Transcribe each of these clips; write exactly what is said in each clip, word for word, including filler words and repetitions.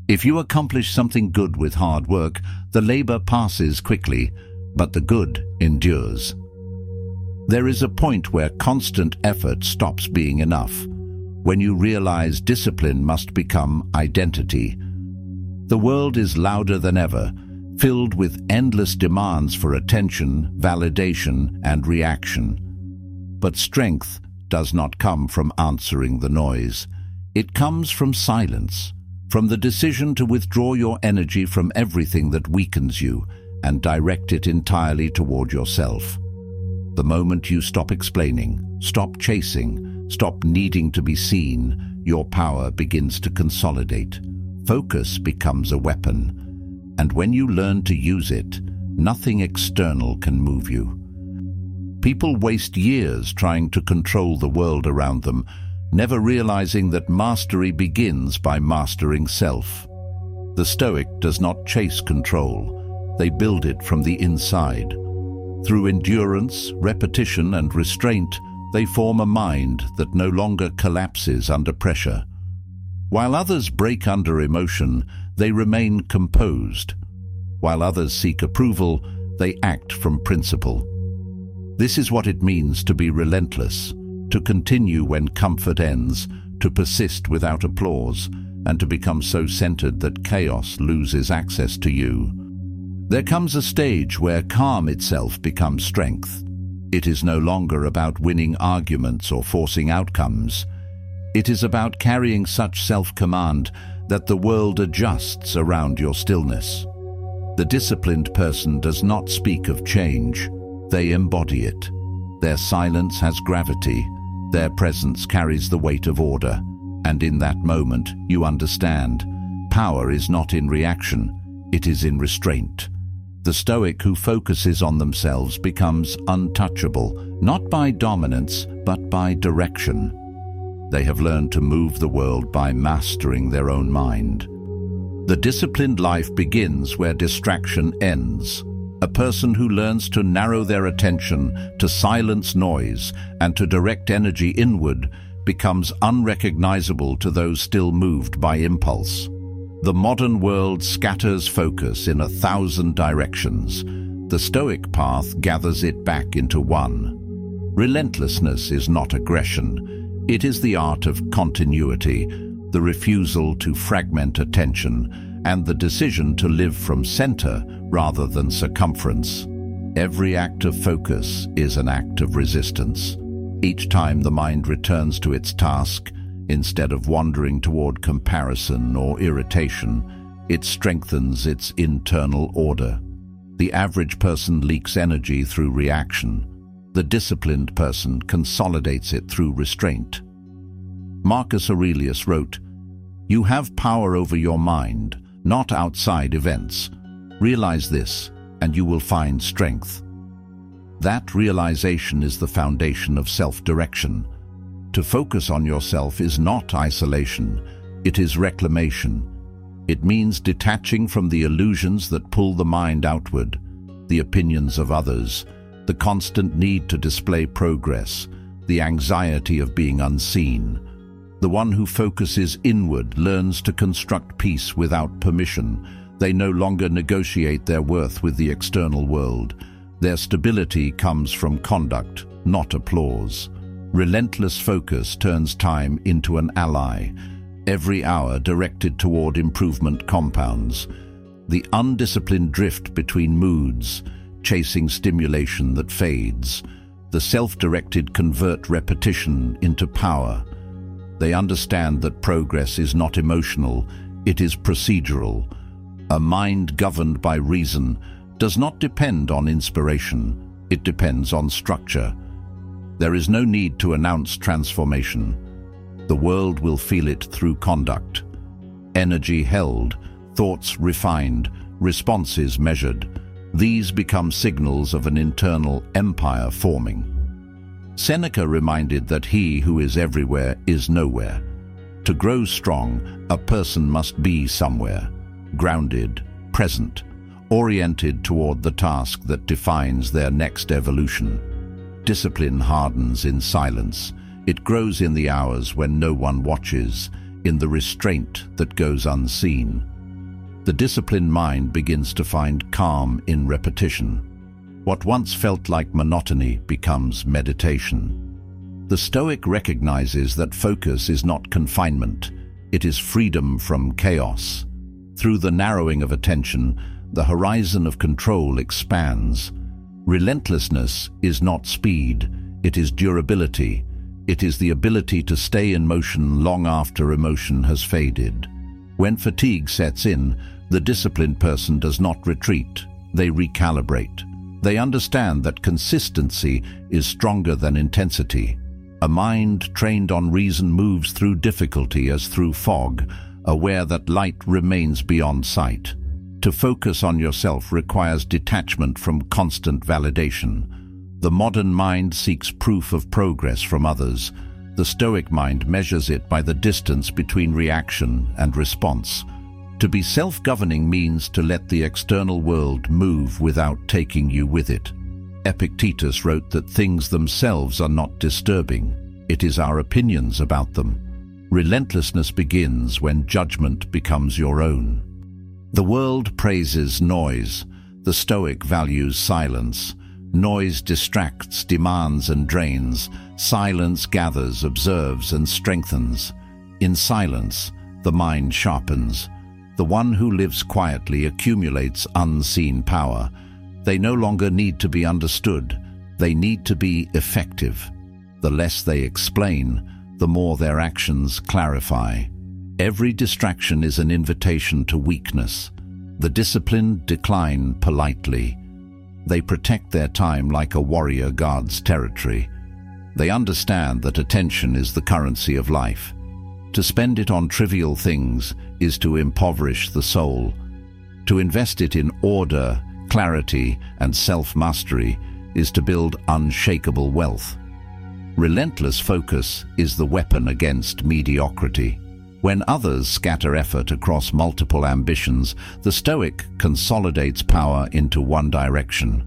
If you accomplish something good with hard work, the labor passes quickly, but the good endures. There is a point where constant effort stops being enough, when you realize discipline must become identity. The world is louder than ever, filled with endless demands for attention, validation, and reaction. But strength does not come from answering the noise. It comes from silence, from the decision to withdraw your energy from everything that weakens you and direct it entirely toward yourself. The moment you stop explaining, stop chasing, stop needing to be seen, your power begins to consolidate. Focus becomes a weapon. And when you learn to use it, nothing external can move you. People waste years trying to control the world around them, never realizing that mastery begins by mastering self. The Stoic does not chase control. They build it from the inside. Through endurance, repetition, and restraint, they form a mind that no longer collapses under pressure. While others break under emotion, they remain composed. While others seek approval, they act from principle. This is what it means to be relentless, to continue when comfort ends, to persist without applause, and to become so centered that chaos loses access to you. There comes a stage where calm itself becomes strength. It is no longer about winning arguments or forcing outcomes. It is about carrying such self-command that the world adjusts around your stillness. The disciplined person does not speak of change. They embody it. Their silence has gravity. Their presence carries the weight of order. And in that moment, you understand. Power is not in reaction. It is in restraint. The Stoic who focuses on themselves becomes untouchable, not by dominance, but by direction. They have learned to move the world by mastering their own mind. The disciplined life begins where distraction ends. A person who learns to narrow their attention, to silence noise, and to direct energy inward becomes unrecognizable to those still moved by impulse. The modern world scatters focus in a thousand directions. The Stoic path gathers it back into one. Relentlessness is not aggression. It is the art of continuity, the refusal to fragment attention, and the decision to live from center rather than circumference. Every act of focus is an act of resistance. Each time the mind returns to its task, instead of wandering toward comparison or irritation, it strengthens its internal order. The average person leaks energy through reaction. The disciplined person consolidates it through restraint. Marcus Aurelius wrote, "You have power over your mind, not outside events. Realize this, and you will find strength." That realization is the foundation of self-direction. To focus on yourself is not isolation, it is reclamation. It means detaching from the illusions that pull the mind outward, the opinions of others, the constant need to display progress, the anxiety of being unseen. The one who focuses inward learns to construct peace without permission. They no longer negotiate their worth with the external world. Their stability comes from conduct, not applause. Relentless focus turns time into an ally. Every hour directed toward improvement compounds. The undisciplined drift between moods, chasing stimulation that fades. The self-directed convert repetition into power. They understand that progress is not emotional, it is procedural. A mind governed by reason does not depend on inspiration, it depends on structure. There is no need to announce transformation. The world will feel it through conduct. Energy held, thoughts refined, responses measured. These become signals of an internal empire forming. Seneca reminded that he who is everywhere is nowhere. To grow strong, a person must be somewhere, grounded, present, oriented toward the task that defines their next evolution. Discipline hardens in silence. It grows in the hours when no one watches, in the restraint that goes unseen. The disciplined mind begins to find calm in repetition. What once felt like monotony becomes meditation. The Stoic recognizes that focus is not confinement, it is freedom from chaos. Through the narrowing of attention, the horizon of control expands. Relentlessness is not speed, it is durability. It is the ability to stay in motion long after emotion has faded. When fatigue sets in, the disciplined person does not retreat, they recalibrate. They understand that consistency is stronger than intensity. A mind trained on reason moves through difficulty as through fog, aware that light remains beyond sight. To focus on yourself requires detachment from constant validation. The modern mind seeks proof of progress from others. The Stoic mind measures it by the distance between reaction and response. To be self-governing means to let the external world move without taking you with it. Epictetus wrote that things themselves are not disturbing. It is our opinions about them. Relentlessness begins when judgment becomes your own. The world praises noise. The Stoic values silence. Noise distracts, demands and drains. Silence gathers, observes and strengthens. In silence, the mind sharpens. The one who lives quietly accumulates unseen power. They no longer need to be understood. They need to be effective. The less they explain, the more their actions clarify. Every distraction is an invitation to weakness. The disciplined decline politely. They protect their time like a warrior guards territory. They understand that attention is the currency of life. To spend it on trivial things is to impoverish the soul. To invest it in order, clarity, and self-mastery is to build unshakable wealth. Relentless focus is the weapon against mediocrity. When others scatter effort across multiple ambitions, the Stoic consolidates power into one direction.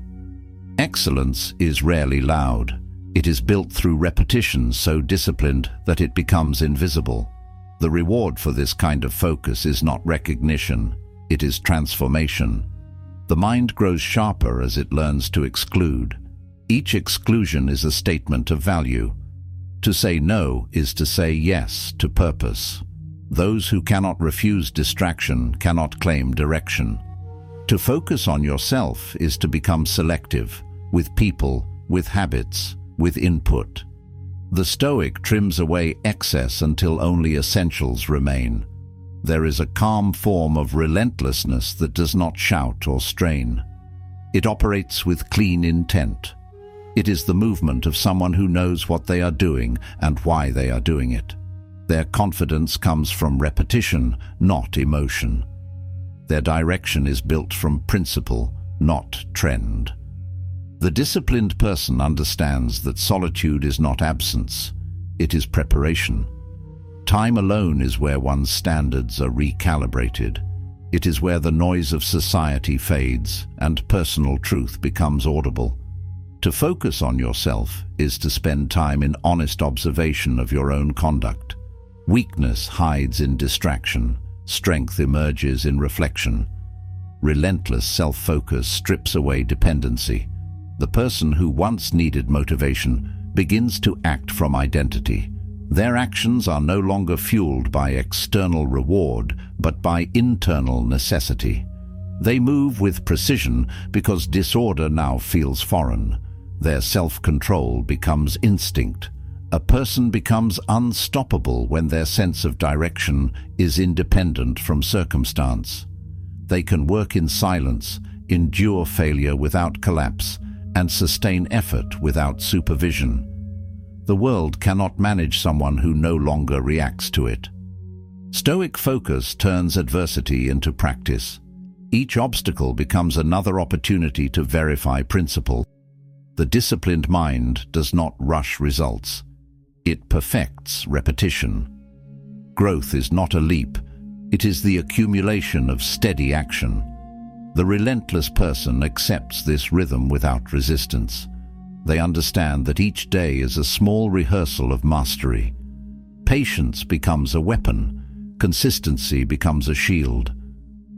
Excellence is rarely loud. It is built through repetition so disciplined that it becomes invisible. The reward for this kind of focus is not recognition, it is transformation. The mind grows sharper as it learns to exclude. Each exclusion is a statement of value. To say no is to say yes to purpose. Those who cannot refuse distraction cannot claim direction. To focus on yourself is to become selective, with people, with habits, with input. The Stoic trims away excess until only essentials remain. There is a calm form of relentlessness that does not shout or strain. It operates with clean intent. It is the movement of someone who knows what they are doing and why they are doing it. Their confidence comes from repetition, not emotion. Their direction is built from principle, not trend. The disciplined person understands that solitude is not absence, it is preparation. Time alone is where one's standards are recalibrated. It is where the noise of society fades and personal truth becomes audible. To focus on yourself is to spend time in honest observation of your own conduct. Weakness hides in distraction, strength emerges in reflection. Relentless self-focus strips away dependency. The person who once needed motivation begins to act from identity. Their actions are no longer fueled by external reward, but by internal necessity. They move with precision because disorder now feels foreign. Their self-control becomes instinct. A person becomes unstoppable when their sense of direction is independent from circumstance. They can work in silence, endure failure without collapse, and sustain effort without supervision. The world cannot manage someone who no longer reacts to it. Stoic focus turns adversity into practice. Each obstacle becomes another opportunity to verify principle. The disciplined mind does not rush results. It perfects repetition. Growth is not a leap, it is the accumulation of steady action. The relentless person accepts this rhythm without resistance. They understand that each day is a small rehearsal of mastery. Patience becomes a weapon, consistency becomes a shield.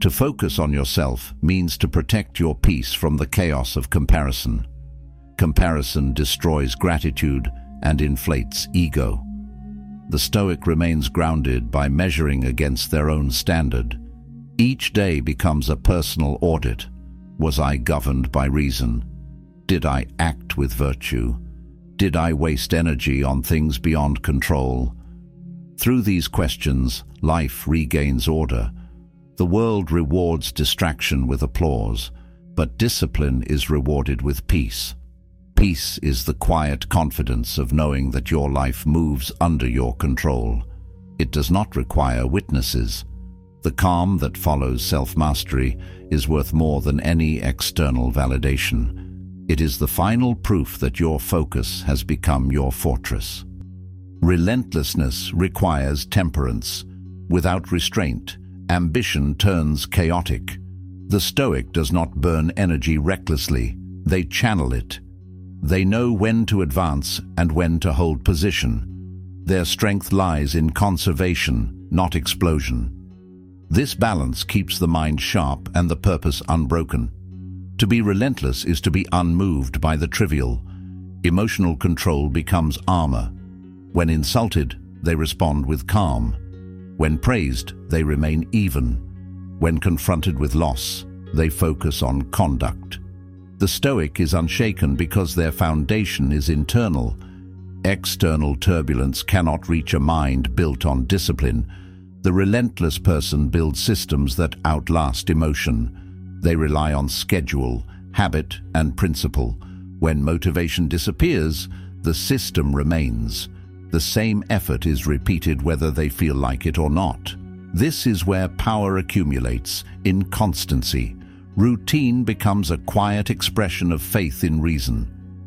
To focus on yourself means to protect your peace from the chaos of comparison. Comparison destroys gratitude and inflates ego. The Stoic remains grounded by measuring against their own standard. Each day becomes a personal audit. Was I governed by reason? Did I act with virtue? Did I waste energy on things beyond control? Through these questions, life regains order. The world rewards distraction with applause, but discipline is rewarded with peace. Peace is the quiet confidence of knowing that your life moves under your control. It does not require witnesses. The calm that follows self-mastery is worth more than any external validation. It is the final proof that your focus has become your fortress. Relentlessness requires temperance. Without restraint, ambition turns chaotic. The Stoic does not burn energy recklessly. They channel it. They know when to advance and when to hold position. Their strength lies in conservation, not explosion. This balance keeps the mind sharp and the purpose unbroken. To be relentless is to be unmoved by the trivial. Emotional control becomes armor. When insulted, they respond with calm. When praised, they remain even. When confronted with loss, they focus on conduct. The Stoic is unshaken because their foundation is internal. External turbulence cannot reach a mind built on discipline. The relentless person builds systems that outlast emotion. They rely on schedule, habit, and principle. When motivation disappears, the system remains. The same effort is repeated whether they feel like it or not. This is where power accumulates, in constancy. Routine becomes a quiet expression of faith in reason.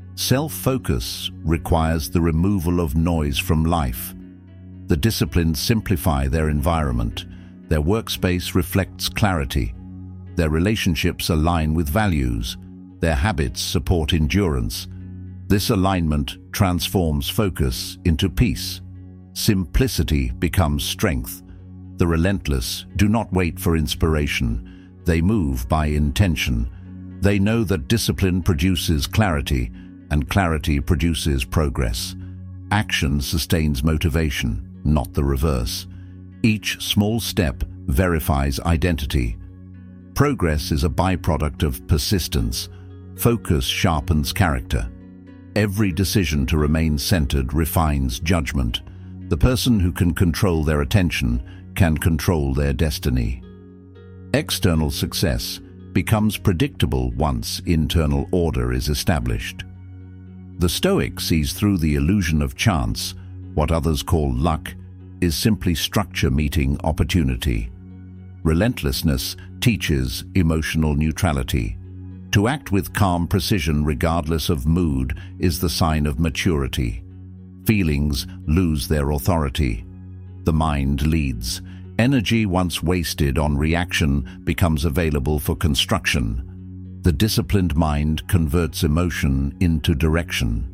Self-focus requires the removal of noise from life. The disciplined simplify their environment. Their workspace reflects clarity. Their relationships align with values. Their habits support endurance. This alignment transforms focus into peace. Simplicity becomes strength. The relentless do not wait for inspiration. They move by intention. They know that discipline produces clarity, and clarity produces progress. Action sustains motivation, not the reverse. Each small step verifies identity. Progress is a byproduct of persistence. Focus sharpens character. Every decision to remain centered refines judgment. The person who can control their attention can control their destiny. External success becomes predictable once internal order is established. The Stoic sees through the illusion of chance. What others call luck is simply structure meeting opportunity. Relentlessness teaches emotional neutrality. To act with calm precision regardless of mood is the sign of maturity. Feelings lose their authority. The mind leads. Energy once wasted on reaction becomes available for construction. The disciplined mind converts emotion into direction.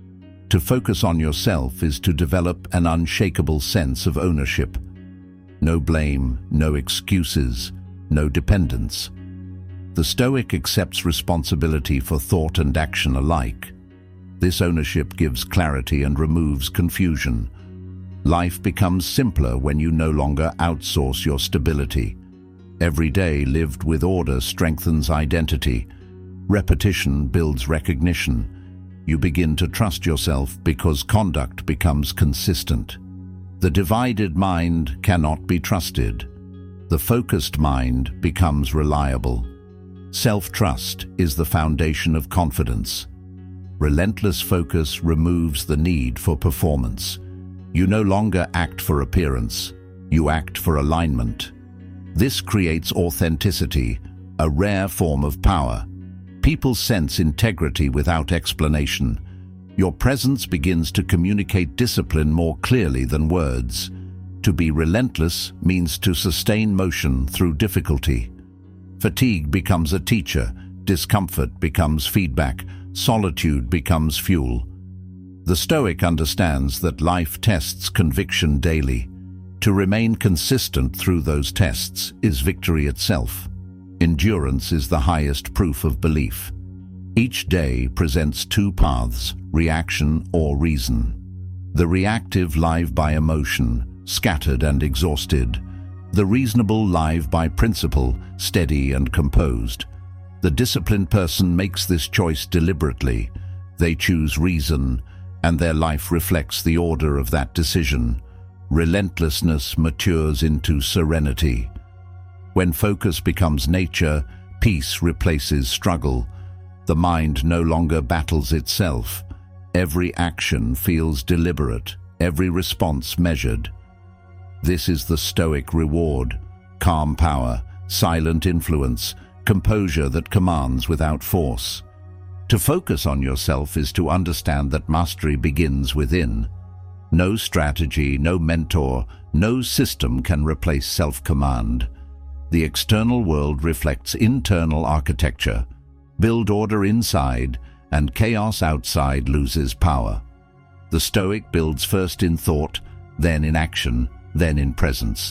To focus on yourself is to develop an unshakable sense of ownership. No blame, no excuses, no dependence. The Stoic accepts responsibility for thought and action alike. This ownership gives clarity and removes confusion. Life becomes simpler when you no longer outsource your stability. Every day lived with order strengthens identity. Repetition builds recognition. You begin to trust yourself because conduct becomes consistent. The divided mind cannot be trusted. The focused mind becomes reliable. Self-trust is the foundation of confidence. Relentless focus removes the need for performance. You no longer act for appearance, you act for alignment. This creates authenticity, a rare form of power. People sense integrity without explanation. Your presence begins to communicate discipline more clearly than words. To be relentless means to sustain motion through difficulty. Fatigue becomes a teacher, discomfort becomes feedback, solitude becomes fuel. The Stoic understands that life tests conviction daily. To remain consistent through those tests is victory itself. Endurance is the highest proof of belief. Each day presents two paths, reaction or reason. The reactive live by emotion, scattered and exhausted. The reasonable live by principle, steady and composed. The disciplined person makes this choice deliberately. They choose reason, and their life reflects the order of that decision. Relentlessness matures into serenity. When focus becomes nature, peace replaces struggle. The mind no longer battles itself. Every action feels deliberate, every response measured. This is the Stoic reward: calm power, silent influence, composure that commands without force. To focus on yourself is to understand that mastery begins within. No strategy, no mentor, no system can replace self-command. The external world reflects internal architecture. Build order inside, and chaos outside loses power. The Stoic builds first in thought, then in action, then in presence.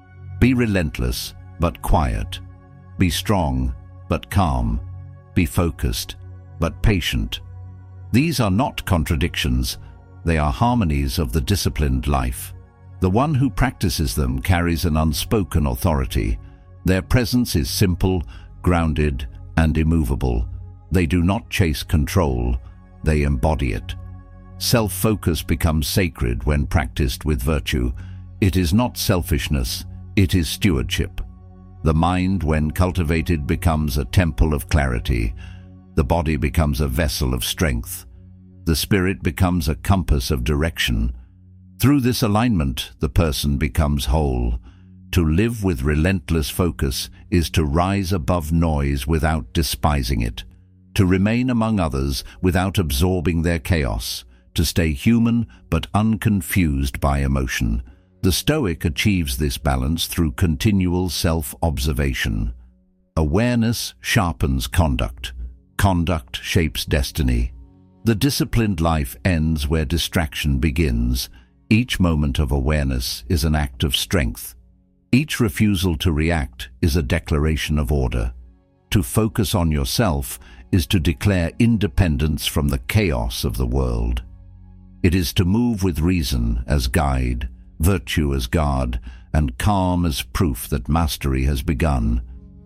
Be relentless, but quiet. Be strong, but calm. Be focused, but patient. These are not contradictions. They are harmonies of the disciplined life. The one who practices them carries an unspoken authority. Their presence is simple, grounded, and immovable. They do not chase control, they embody it. Self-focus becomes sacred when practiced with virtue. It is not selfishness, it is stewardship. The mind, when cultivated, becomes a temple of clarity. The body becomes a vessel of strength. The spirit becomes a compass of direction. Through this alignment, the person becomes whole. To live with relentless focus is to rise above noise without despising it, to remain among others without absorbing their chaos, to stay human but unconfused by emotion. The Stoic achieves this balance through continual self-observation. Awareness sharpens conduct. Conduct shapes destiny. The disciplined life ends where distraction begins. Each moment of awareness is an act of strength. Each refusal to react is a declaration of order. To focus on yourself is to declare independence from the chaos of the world. It is to move with reason as guide, virtue as guard, and calm as proof that mastery has begun.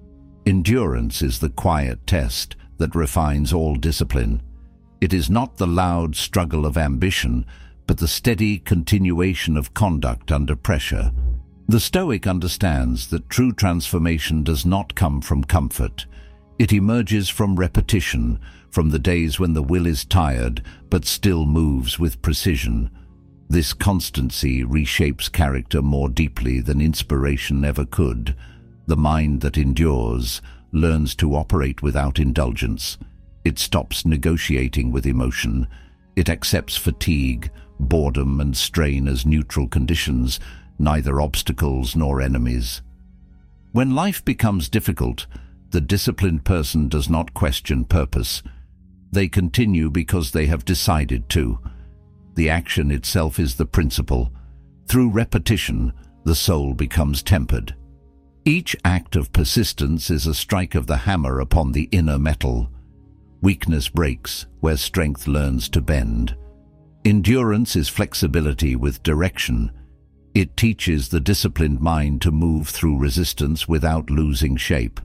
Endurance is the quiet test that refines all discipline. It is not the loud struggle of ambition, but the steady continuation of conduct under pressure. The Stoic understands that true transformation does not come from comfort. It emerges from repetition, from the days when the will is tired but still moves with precision. This constancy reshapes character more deeply than inspiration ever could. The mind that endures learns to operate without indulgence. It stops negotiating with emotion. It accepts fatigue, boredom, and strain as neutral conditions, neither obstacles nor enemies. When life becomes difficult, the disciplined person does not question purpose. They continue because they have decided to. The action itself is the principle. Through repetition, the soul becomes tempered. Each act of persistence is a strike of the hammer upon the inner metal. Weakness breaks where strength learns to bend. Endurance is flexibility with direction. It teaches the disciplined mind to move through resistance without losing shape.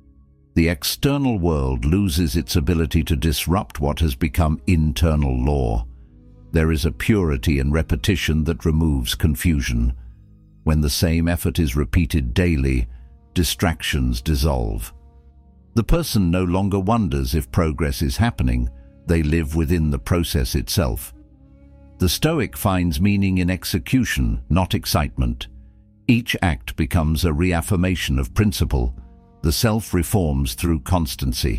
The external world loses its ability to disrupt what has become internal law. There is a purity in repetition that removes confusion. When the same effort is repeated daily, distractions dissolve. The person no longer wonders if progress is happening. They live within the process itself. The Stoic finds meaning in execution, not excitement. Each act becomes a reaffirmation of principle. The self reforms through constancy.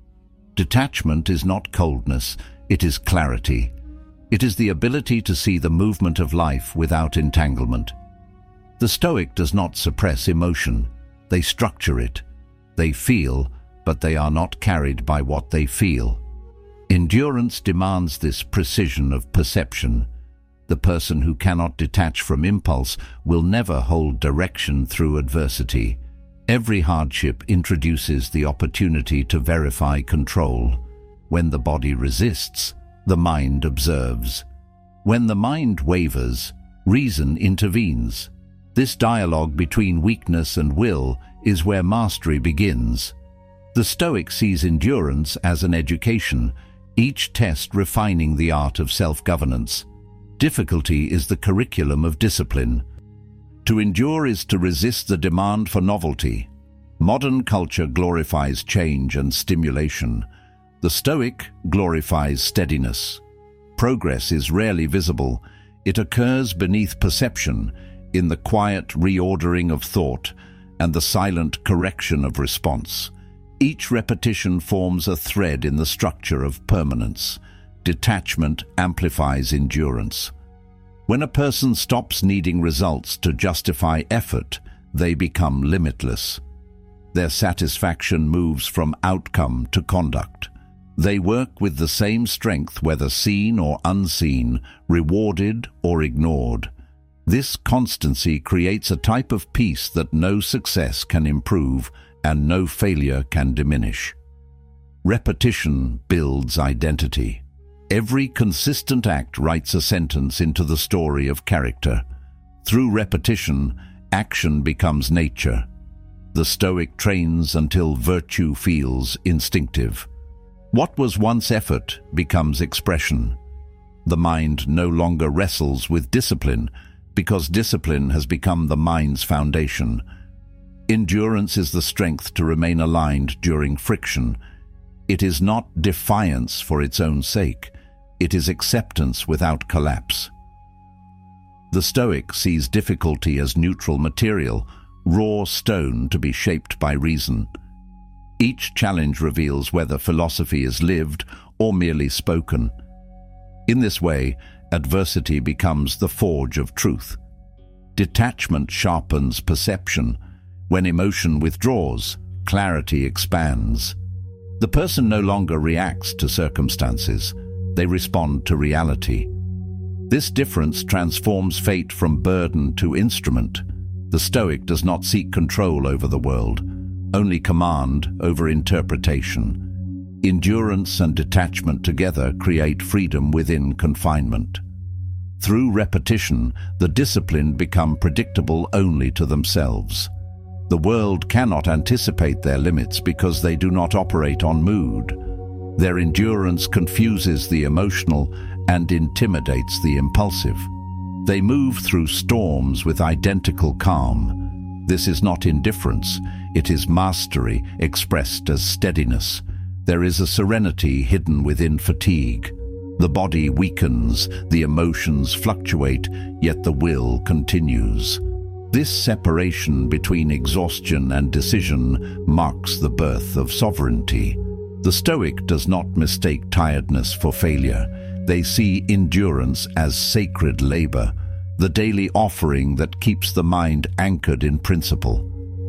Detachment is not coldness, it is clarity. It is the ability to see the movement of life without entanglement. The Stoic does not suppress emotion. They structure it. They feel, but they are not carried by what they feel. Endurance demands this precision of perception. The person who cannot detach from impulse will never hold direction through adversity. Every hardship introduces the opportunity to verify control. When the body resists, the mind observes. When the mind wavers, reason intervenes. This dialogue between weakness and will is where mastery begins. The Stoic sees endurance as an education, each test refining the art of self-governance. Difficulty is the curriculum of discipline. To endure is to resist the demand for novelty. Modern culture glorifies change and stimulation. The Stoic glorifies steadiness. Progress is rarely visible. It occurs beneath perception, in the quiet reordering of thought and the silent correction of response. Each repetition forms a thread in the structure of permanence. Detachment amplifies endurance. When a person stops needing results to justify effort, they become limitless. Their satisfaction moves from outcome to conduct. They work with the same strength whether seen or unseen, rewarded or ignored. This constancy creates a type of peace that no success can improve and no failure can diminish. Repetition builds identity. Every consistent act writes a sentence into the story of character. Through repetition, action becomes nature. The Stoic trains until virtue feels instinctive. What was once effort becomes expression. The mind no longer wrestles with discipline because discipline has become the mind's foundation. Endurance is the strength to remain aligned during friction. It is not defiance for its own sake. It is acceptance without collapse. The Stoic sees difficulty as neutral material, raw stone to be shaped by reason. Each challenge reveals whether philosophy is lived or merely spoken. In this way, adversity becomes the forge of truth. Detachment sharpens perception. When emotion withdraws, clarity expands. The person no longer reacts to circumstances. They respond to reality. This difference transforms fate from burden to instrument. The Stoic does not seek control over the world, only command over interpretation. Endurance and detachment together create freedom within confinement. Through repetition, the disciplined become predictable only to themselves. The world cannot anticipate their limits because they do not operate on mood. Their endurance confuses the emotional and intimidates the impulsive. They move through storms with identical calm. This is not indifference, it is mastery expressed as steadiness. There is a serenity hidden within fatigue. The body weakens, the emotions fluctuate, yet the will continues. This separation between exhaustion and decision marks the birth of sovereignty. The Stoic does not mistake tiredness for failure. They see endurance as sacred labor, the daily offering that keeps the mind anchored in principle.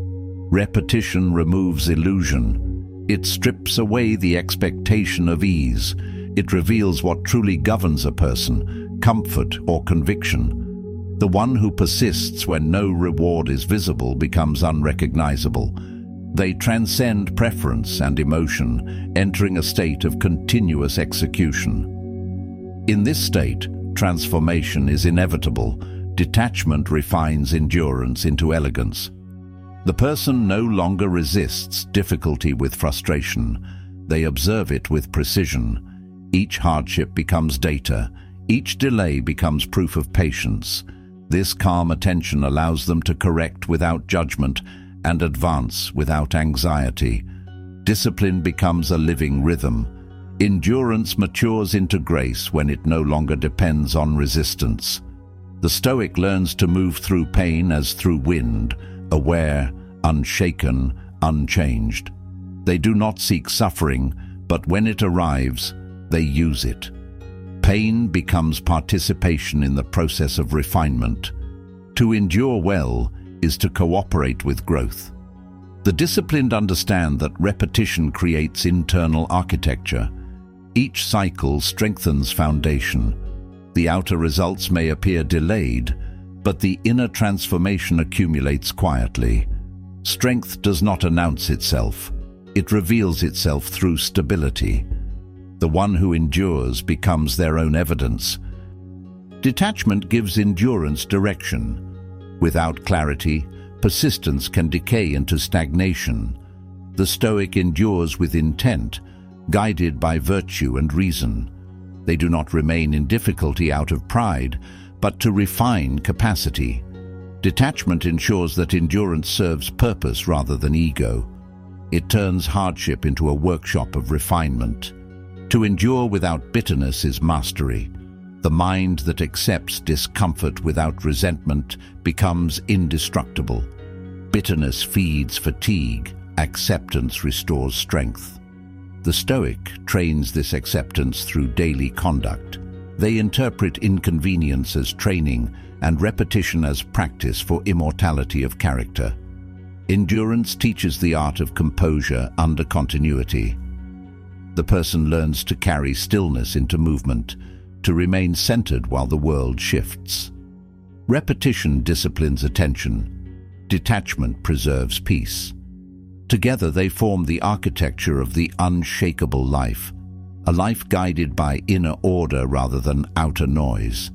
Repetition removes illusion. It strips away the expectation of ease. It reveals what truly governs a person, comfort or conviction. The one who persists when no reward is visible becomes unrecognizable. They transcend preference and emotion, entering a state of continuous execution. In this state, transformation is inevitable. Detachment refines endurance into elegance. The person no longer resists difficulty with frustration. They observe it with precision. Each hardship becomes data. Each delay becomes proof of patience. This calm attention allows them to correct without judgment and advance without anxiety. Discipline becomes a living rhythm. Endurance matures into grace when it no longer depends on resistance. The Stoic learns to move through pain as through wind, aware, unshaken, unchanged. They do not seek suffering, but when it arrives, they use it. Pain becomes participation in the process of refinement. To endure well is to cooperate with growth. The disciplined understand that repetition creates internal architecture. Each cycle strengthens foundation. The outer results may appear delayed, but the inner transformation accumulates quietly. Strength does not announce itself. It reveals itself through stability. The one who endures becomes their own evidence. Detachment gives endurance direction. Without clarity, persistence can decay into stagnation. The Stoic endures with intent, guided by virtue and reason. They do not remain in difficulty out of pride, but to refine capacity. Detachment ensures that endurance serves purpose rather than ego. It turns hardship into a workshop of refinement. To endure without bitterness is mastery. The mind that accepts discomfort without resentment becomes indestructible. Bitterness feeds fatigue. Acceptance restores strength. The Stoic trains this acceptance through daily conduct. They interpret inconvenience as training and repetition as practice for immortality of character. Endurance teaches the art of composure under continuity. The person learns to carry stillness into movement, to remain centered while the world shifts. Repetition disciplines attention. Detachment preserves peace. Together they form the architecture of the unshakable life, a life guided by inner order rather than outer noise.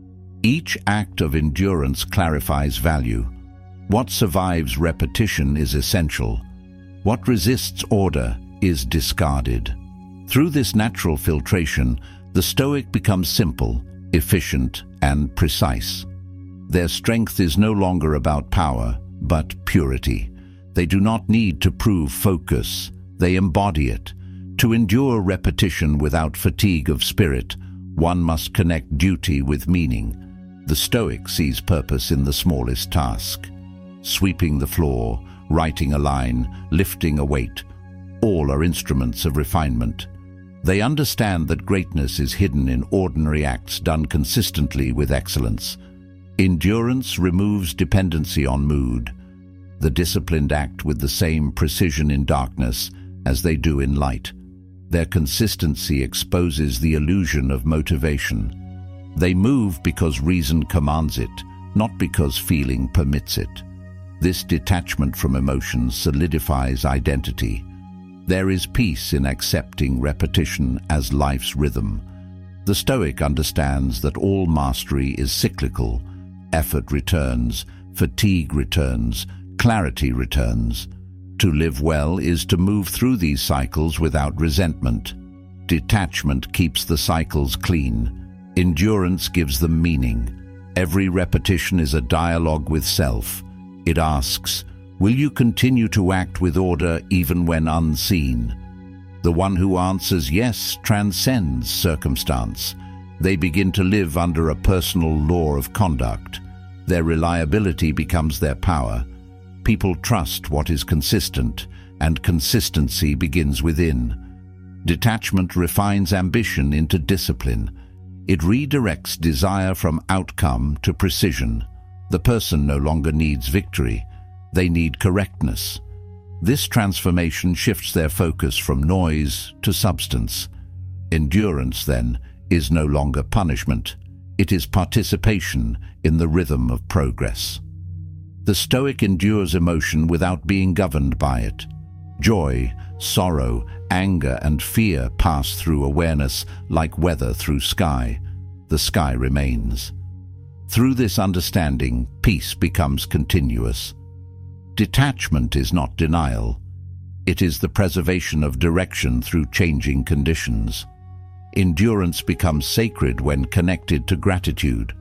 Each act of endurance clarifies value. What survives repetition is essential. What resists order is discarded. Through this natural filtration, the Stoic becomes simple, efficient, and precise. Their strength is no longer about power, but purity. They do not need to prove focus. They embody it. To endure repetition without fatigue of spirit, one must connect duty with meaning. The Stoic sees purpose in the smallest task. Sweeping the floor, writing a line, lifting a weight, all are instruments of refinement. They understand that greatness is hidden in ordinary acts done consistently with excellence. Endurance removes dependency on mood. The disciplined act with the same precision in darkness as they do in light. Their consistency exposes the illusion of motivation. They move because reason commands it, not because feeling permits it. This detachment from emotions solidifies identity. There is peace in accepting repetition as life's rhythm. The Stoic understands that all mastery is cyclical. Effort returns, fatigue returns, clarity returns. To live well is to move through these cycles without resentment. Detachment keeps the cycles clean. Endurance gives them meaning. Every repetition is a dialogue with self. It asks, will you continue to act with order even when unseen? The one who answers yes transcends circumstance. They begin to live under a personal law of conduct. Their reliability becomes their power. People trust what is consistent, and consistency begins within. Detachment refines ambition into discipline. It redirects desire from outcome to precision. The person no longer needs victory. They need correctness. This transformation shifts their focus from noise to substance. Endurance, then, is no longer punishment. It is participation in the rhythm of progress. The Stoic endures emotion without being governed by it. Joy, sorrow, anger, and fear pass through awareness like weather through sky. The sky remains. Through this understanding, peace becomes continuous. Detachment is not denial. It is the preservation of direction through changing conditions. Endurance becomes sacred when connected to gratitude.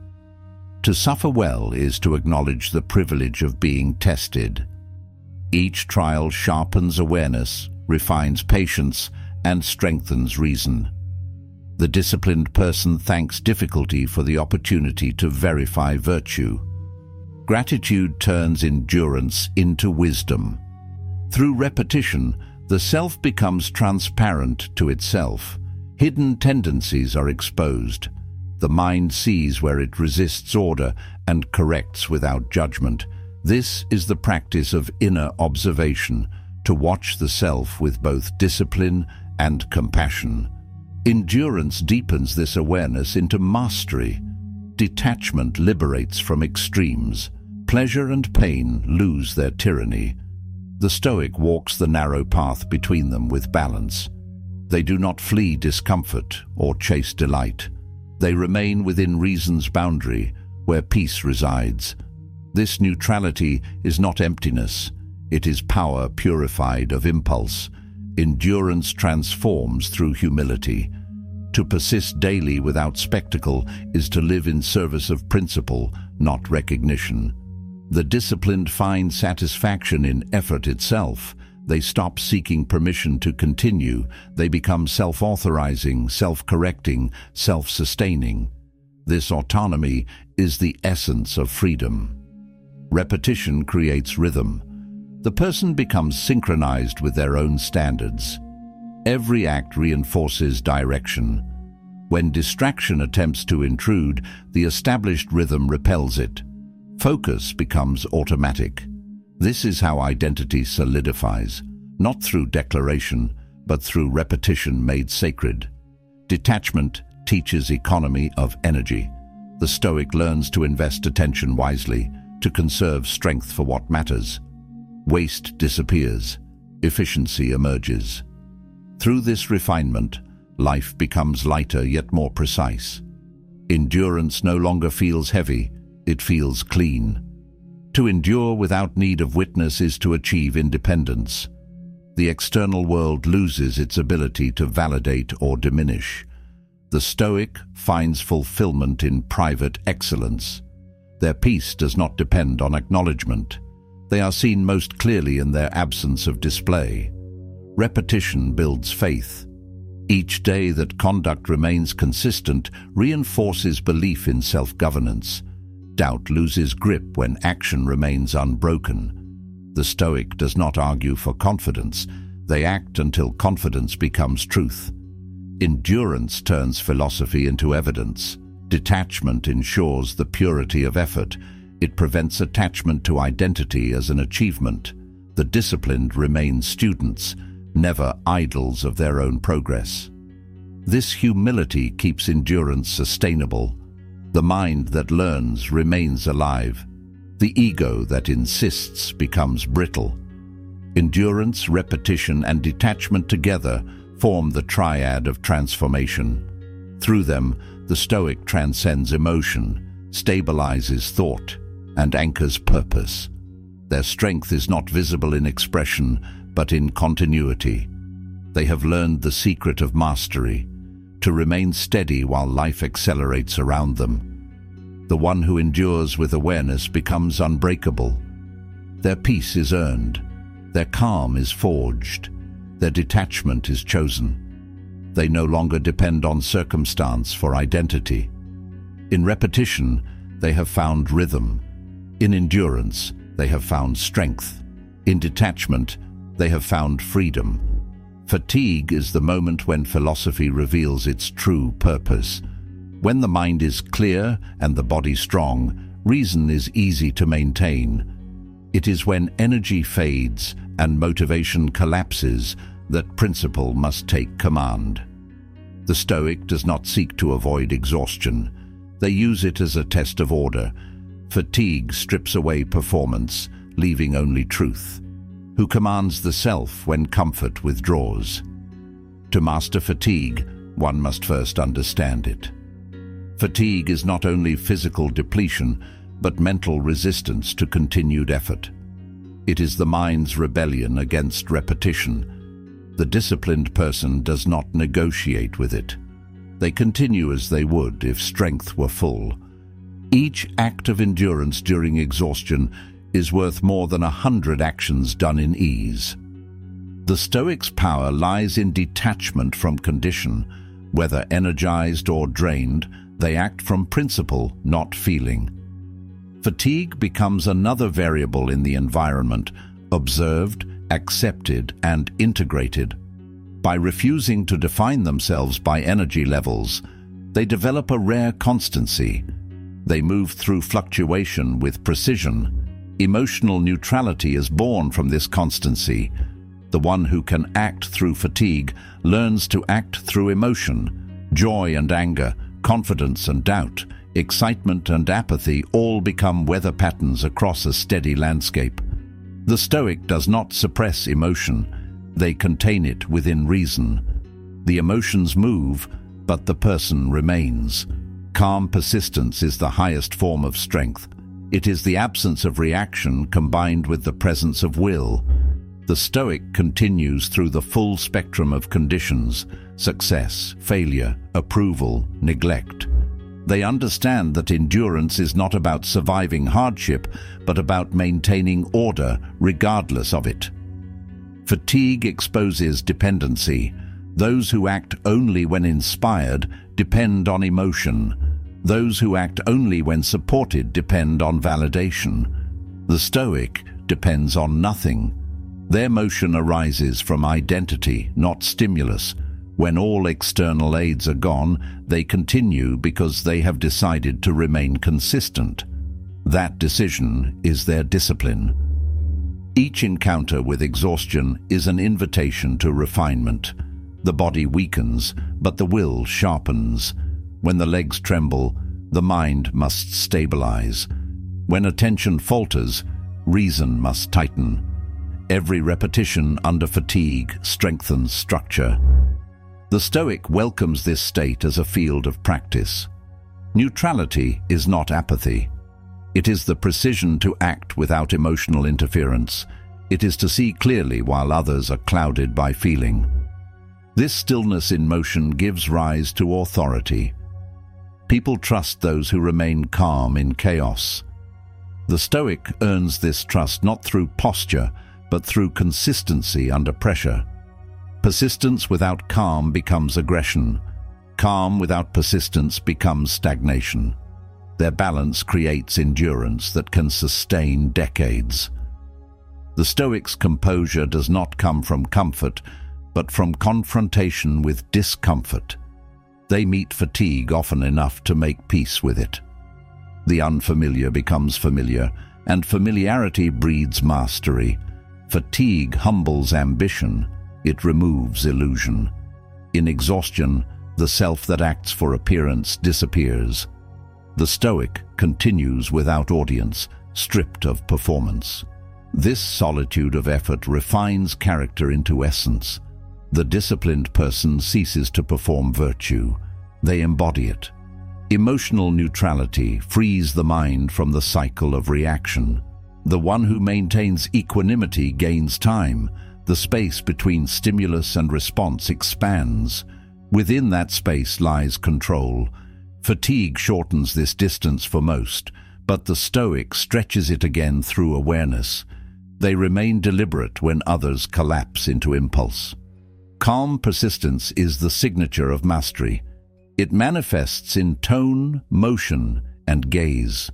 To suffer well is to acknowledge the privilege of being tested. Each trial sharpens awareness, refines patience, and strengthens reason. The disciplined person thanks difficulty for the opportunity to verify virtue. Gratitude turns endurance into wisdom. Through repetition, the self becomes transparent to itself. Hidden tendencies are exposed. The mind sees where it resists order and corrects without judgment. This is the practice of inner observation, to watch the self with both discipline and compassion. Endurance deepens this awareness into mastery. Detachment liberates from extremes. Pleasure and pain lose their tyranny. The Stoic walks the narrow path between them with balance. They do not flee discomfort or chase delight. They remain within reason's boundary, where peace resides. This neutrality is not emptiness. It is power purified of impulse. Endurance transforms through humility. To persist daily without spectacle is to live in service of principle, not recognition. The disciplined find satisfaction in effort itself. They stop seeking permission to continue. They become self-authorizing, self-correcting, self-sustaining. This autonomy is the essence of freedom. Repetition creates rhythm. The person becomes synchronized with their own standards. Every act reinforces direction. When distraction attempts to intrude, the established rhythm repels it. Focus becomes automatic. This is how identity solidifies, not through declaration, but through repetition made sacred. Detachment teaches economy of energy. The Stoic learns to invest attention wisely, to conserve strength for what matters. Waste disappears. Efficiency emerges. Through this refinement, life becomes lighter yet more precise. Endurance no longer feels heavy, it feels clean. To endure without need of witness is to achieve independence. The external world loses its ability to validate or diminish. The Stoic finds fulfillment in private excellence. Their peace does not depend on acknowledgement. They are seen most clearly in their absence of display. Repetition builds faith. Each day that conduct remains consistent reinforces belief in self-governance. Doubt loses grip when action remains unbroken. The Stoic does not argue for confidence. They act until confidence becomes truth. Endurance turns philosophy into evidence. Detachment ensures the purity of effort. It prevents attachment to identity as an achievement. The disciplined remain students, never idols of their own progress. This humility keeps endurance sustainable. The mind that learns remains alive. The ego that insists becomes brittle. Endurance, repetition, and detachment together form the triad of transformation. Through them, the Stoic transcends emotion, stabilizes thought, and anchors purpose. Their strength is not visible in expression, but in continuity. They have learned the secret of mastery, to remain steady while life accelerates around them. The one who endures with awareness becomes unbreakable. Their peace is earned. Their calm is forged. Their detachment is chosen. They no longer depend on circumstance for identity. In repetition, they have found rhythm. In endurance, they have found strength. In detachment, they have found freedom. Fatigue is the moment when philosophy reveals its true purpose. When the mind is clear and the body strong, reason is easy to maintain. It is when energy fades and motivation collapses that principle must take command. The Stoic does not seek to avoid exhaustion. They use it as a test of order. Fatigue strips away performance, leaving only truth. Who commands the self when comfort withdraws? To master fatigue, one must first understand it. Fatigue is not only physical depletion, but mental resistance to continued effort. It is the mind's rebellion against repetition. The disciplined person does not negotiate with it. They continue as they would if strength were full. Each act of endurance during exhaustion is worth more than a hundred actions done in ease. The Stoic's power lies in detachment from condition. Whether energized or drained, they act from principle, not feeling. Fatigue becomes another variable in the environment, observed, accepted, and integrated. By refusing to define themselves by energy levels, they develop a rare constancy. They move through fluctuation with precision. Emotional neutrality is born from this constancy. The one who can act through fatigue learns to act through emotion. Joy and anger, confidence and doubt, excitement and apathy all become weather patterns across a steady landscape. The Stoic does not suppress emotion. They contain it within reason. The emotions move, but the person remains. Calm persistence is the highest form of strength. It is the absence of reaction combined with the presence of will. The Stoic continues through the full spectrum of conditions: success, failure, approval, neglect. They understand that endurance is not about surviving hardship, but about maintaining order regardless of it. Fatigue exposes dependency. Those who act only when inspired depend on emotion. Those who act only when supported depend on validation. The Stoic depends on nothing. Their motion arises from identity, not stimulus. When all external aids are gone, they continue because they have decided to remain consistent. That decision is their discipline. Each encounter with exhaustion is an invitation to refinement. The body weakens, but the will sharpens. When the legs tremble, the mind must stabilize. When attention falters, reason must tighten. Every repetition under fatigue strengthens structure. The Stoic welcomes this state as a field of practice. Neutrality is not apathy. It is the precision to act without emotional interference. It is to see clearly while others are clouded by feeling. This stillness in motion gives rise to authority. People trust those who remain calm in chaos. The Stoic earns this trust not through posture, but through consistency under pressure. Persistence without calm becomes aggression. Calm without persistence becomes stagnation. Their balance creates endurance that can sustain decades. The Stoic's composure does not come from comfort, but from confrontation with discomfort. They meet fatigue often enough to make peace with it. The unfamiliar becomes familiar, and familiarity breeds mastery. Fatigue humbles ambition. It removes illusion. In exhaustion, the self that acts for appearance disappears. The Stoic continues without audience, stripped of performance. This solitude of effort refines character into essence. The disciplined person ceases to perform virtue. They embody it. Emotional neutrality frees the mind from the cycle of reaction. The one who maintains equanimity gains time. The space between stimulus and response expands. Within that space lies control. Fatigue shortens this distance for most, but the Stoic stretches it again through awareness. They remain deliberate when others collapse into impulse. Calm persistence is the signature of mastery. It manifests in tone, motion, and gaze.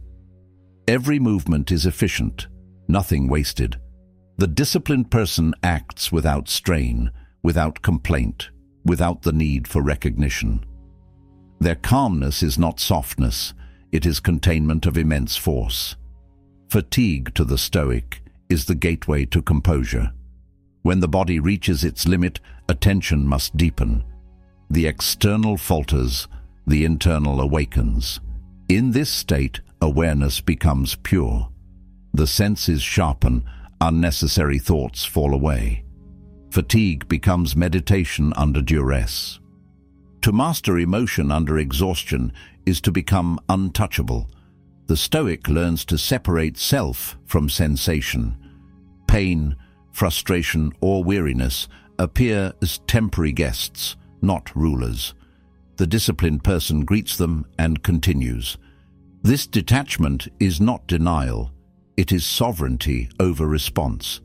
Every movement is efficient, nothing wasted. The disciplined person acts without strain, without complaint, without the need for recognition. Their calmness is not softness, it is containment of immense force. Fatigue to the Stoic is the gateway to composure. When the body reaches its limit, attention must deepen. The external falters, the internal awakens. In this state, awareness becomes pure. The senses sharpen, unnecessary thoughts fall away. Fatigue becomes meditation under duress. To master emotion under exhaustion is to become untouchable. The Stoic learns to separate self from sensation. Pain, frustration, or weariness appear as temporary guests, not rulers. The disciplined person greets them and continues. This detachment is not denial. It is sovereignty over response.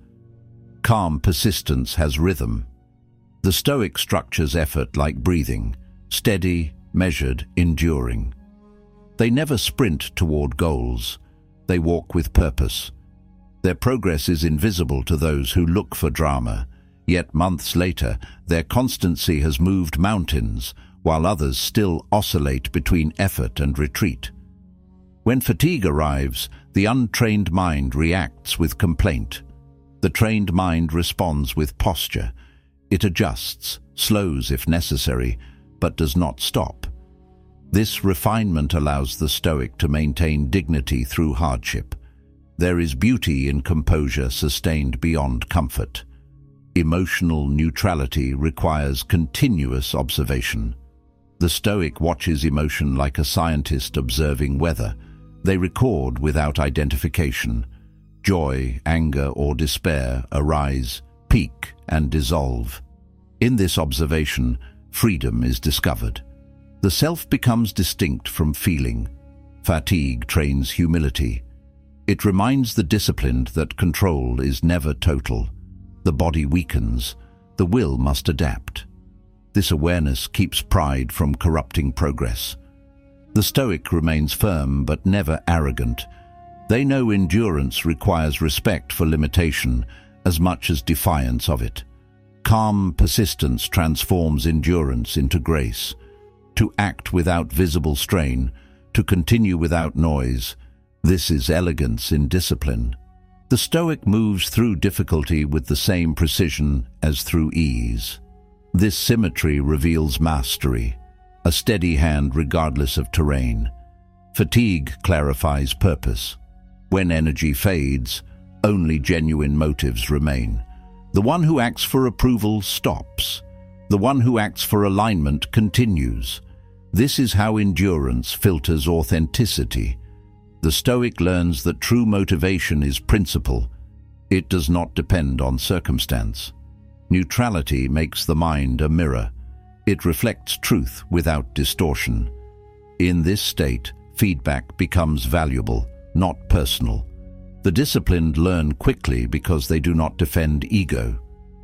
Calm persistence has rhythm. The Stoic structures effort like breathing, steady, measured, enduring. They never sprint toward goals. They walk with purpose. Their progress is invisible to those who look for drama, yet months later their constancy has moved mountains, while others still oscillate between effort and retreat. When fatigue arrives, the untrained mind reacts with complaint. The trained mind responds with posture. It adjusts, slows if necessary, but does not stop. This refinement allows the Stoic to maintain dignity through hardship. There is beauty in composure sustained beyond comfort. Emotional neutrality requires continuous observation. The Stoic watches emotion like a scientist observing weather. They record without identification. Joy, anger, or despair arise, peak, and dissolve. In this observation, freedom is discovered. The self becomes distinct from feeling. Fatigue trains humility. It reminds the disciplined that control is never total. The body weakens. The will must adapt. This awareness keeps pride from corrupting progress. The Stoic remains firm but never arrogant. They know endurance requires respect for limitation as much as defiance of it. Calm persistence transforms endurance into grace. To act without visible strain, to continue without noise, this is elegance in discipline. The Stoic moves through difficulty with the same precision as through ease. This symmetry reveals mastery, a steady hand regardless of terrain. Fatigue clarifies purpose. When energy fades, only genuine motives remain. The one who acts for approval stops. The one who acts for alignment continues. This is how endurance filters authenticity. The Stoic learns that true motivation is principle. It does not depend on circumstance. Neutrality makes the mind a mirror. It reflects truth without distortion. In this state, feedback becomes valuable, not personal. The disciplined learn quickly because they do not defend ego.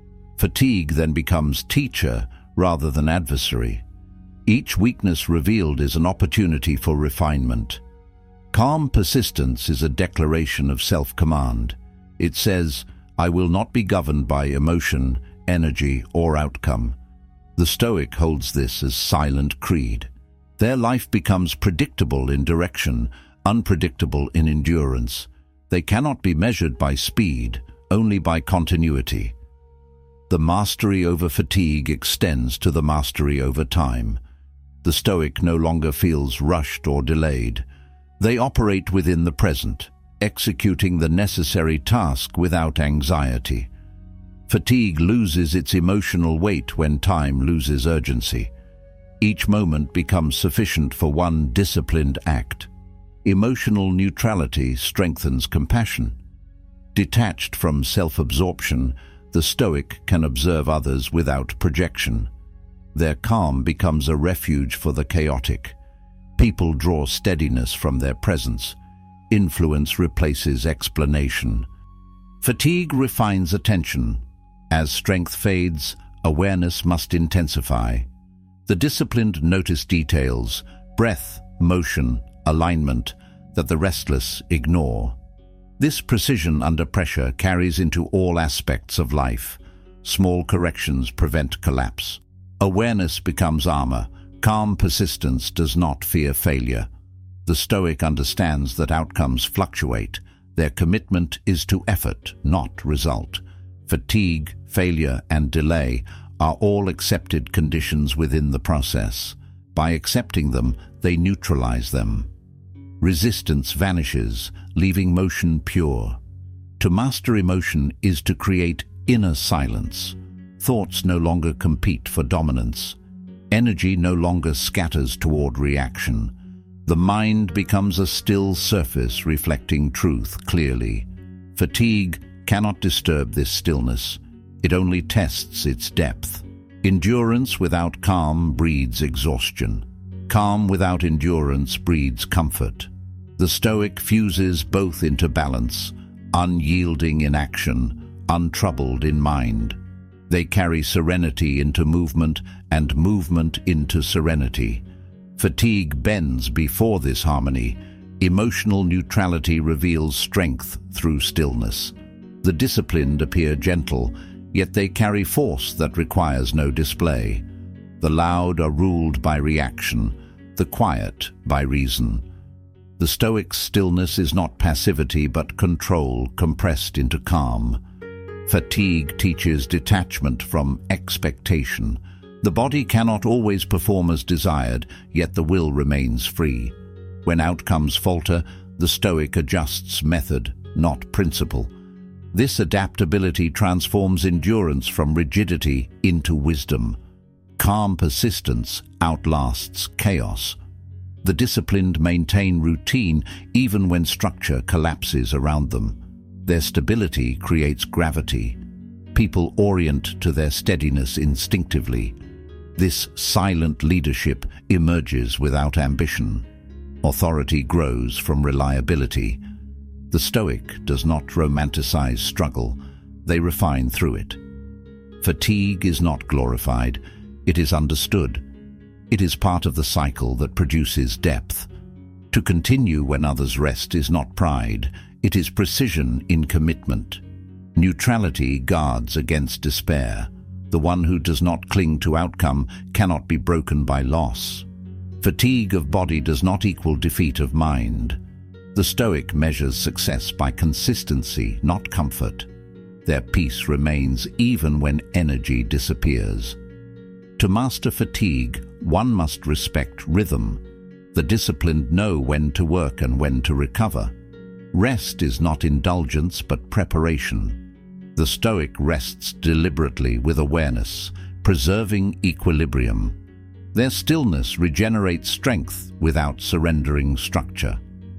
Fatigue then becomes teacher rather than adversary. Each weakness revealed is an opportunity for refinement. Calm persistence is a declaration of self-command. It says, "I will not be governed by emotion, energy, or outcome." The Stoic holds this as silent creed. Their life becomes predictable in direction, unpredictable in endurance. They cannot be measured by speed, only by continuity. The mastery over fatigue extends to the mastery over time. The Stoic no longer feels rushed or delayed. They operate within the present, executing the necessary task without anxiety. Fatigue loses its emotional weight when time loses urgency. Each moment becomes sufficient for one disciplined act. Emotional neutrality strengthens compassion. Detached from self-absorption, the Stoic can observe others without projection. Their calm becomes a refuge for the chaotic. People draw steadiness from their presence. Influence replaces explanation. Fatigue refines attention. As strength fades, awareness must intensify. The disciplined notice details, breath, motion, alignment, that the restless ignore. This precision under pressure carries into all aspects of life. Small corrections prevent collapse. Awareness becomes armor. Calm persistence does not fear failure. The Stoic understands that outcomes fluctuate. Their commitment is to effort, not result. Fatigue, failure, and delay are all accepted conditions within the process. By accepting them, they neutralize them. Resistance vanishes, leaving motion pure. To master emotion is to create inner silence. Thoughts no longer compete for dominance. Energy no longer scatters toward reaction. The mind becomes a still surface reflecting truth clearly. Fatigue cannot disturb this stillness. It only tests its depth. Endurance without calm breeds exhaustion. Calm without endurance breeds comfort. The Stoic fuses both into balance, unyielding in action, untroubled in mind. They carry serenity into movement and movement into serenity. Fatigue bends before this harmony. Emotional neutrality reveals strength through stillness. The disciplined appear gentle, yet they carry force that requires no display. The loud are ruled by reaction, the quiet by reason. The Stoic stillness is not passivity but control compressed into calm. Fatigue teaches detachment from expectation. The body cannot always perform as desired, yet the will remains free. When outcomes falter, the Stoic adjusts method, not principle. This adaptability transforms endurance from rigidity into wisdom. Calm persistence outlasts chaos. The disciplined maintain routine even when structure collapses around them. Their stability creates gravity. People orient to their steadiness instinctively. This silent leadership emerges without ambition. Authority grows from reliability. The Stoic does not romanticize struggle, they refine through it. Fatigue is not glorified, it is understood. It is part of the cycle that produces depth. To continue when others rest is not pride, it is precision in commitment. Neutrality guards against despair. The one who does not cling to outcome cannot be broken by loss. Fatigue of body does not equal defeat of mind. The Stoic measures success by consistency, not comfort. Their peace remains even when energy disappears. To master fatigue, one must respect rhythm. The disciplined know when to work and when to recover. Rest is not indulgence but preparation. The Stoic rests deliberately with awareness, preserving equilibrium. Their stillness regenerates strength without surrendering structure.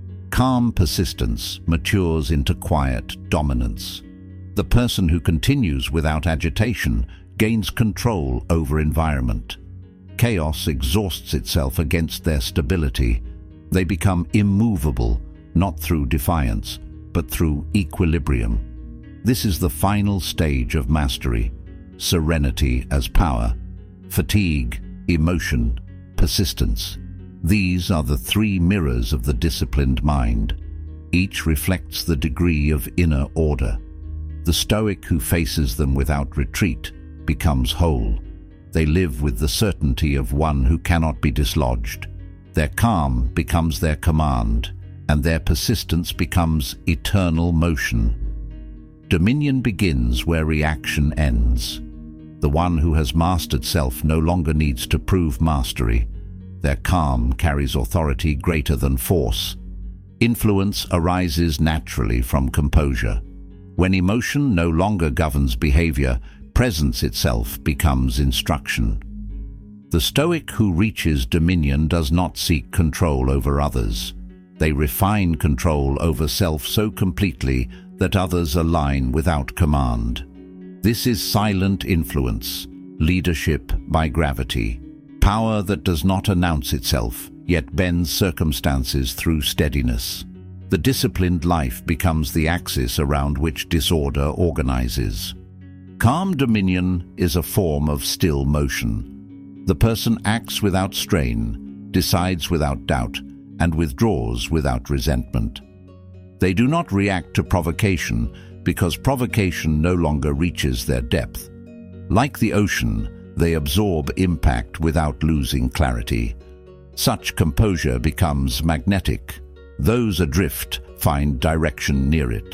Calm persistence matures into quiet dominance. The person who continues without agitation gains control over environment. Chaos exhausts itself against their stability. They become immovable, not through defiance, but through equilibrium. This is the final stage of mastery, serenity as power, fatigue, emotion, persistence. These are the three mirrors of the disciplined mind. Each reflects the degree of inner order. The Stoic who faces them without retreat becomes whole. They live with the certainty of one who cannot be dislodged. Their calm becomes their command, and their persistence becomes eternal motion. Dominion begins where reaction ends. The one who has mastered self no longer needs to prove mastery. Their calm carries authority greater than force. Influence arises naturally from composure. When emotion no longer governs behavior, presence itself becomes instruction. The Stoic who reaches dominion does not seek control over others. They refine control over self so completely that others align without command. This is silent influence, leadership by gravity. Power that does not announce itself, yet bends circumstances through steadiness. The disciplined life becomes the axis around which disorder organizes. Calm dominion is a form of still motion. The person acts without strain, decides without doubt, and withdraws without resentment. They do not react to provocation because provocation no longer reaches their depth. Like the ocean, they absorb impact without losing clarity. Such composure becomes magnetic. Those adrift find direction near it.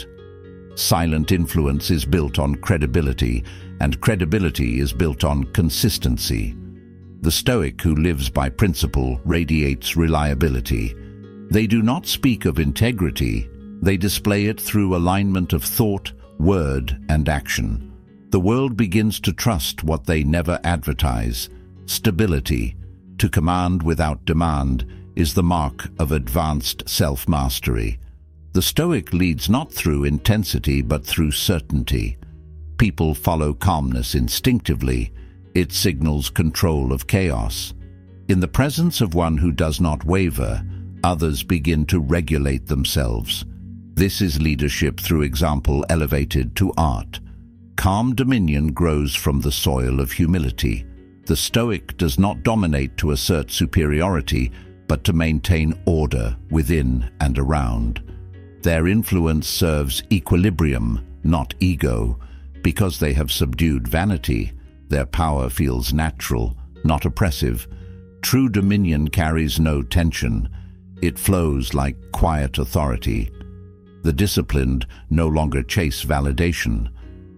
Silent influence is built on credibility, and credibility is built on consistency. The Stoic who lives by principle radiates reliability. They do not speak of integrity, they display it through alignment of thought, word, and action. The world begins to trust what they never advertise. Stability, to command without demand, is the mark of advanced self-mastery. The Stoic leads not through intensity but through certainty. People follow calmness instinctively. It signals control of chaos. In the presence of one who does not waver, others begin to regulate themselves. This is leadership through example elevated to art. Calm dominion grows from the soil of humility. The Stoic does not dominate to assert superiority, but to maintain order within and around. Their influence serves equilibrium, not ego. Because they have subdued vanity, their power feels natural, not oppressive. True dominion carries no tension. It flows like quiet authority. The disciplined no longer chase validation.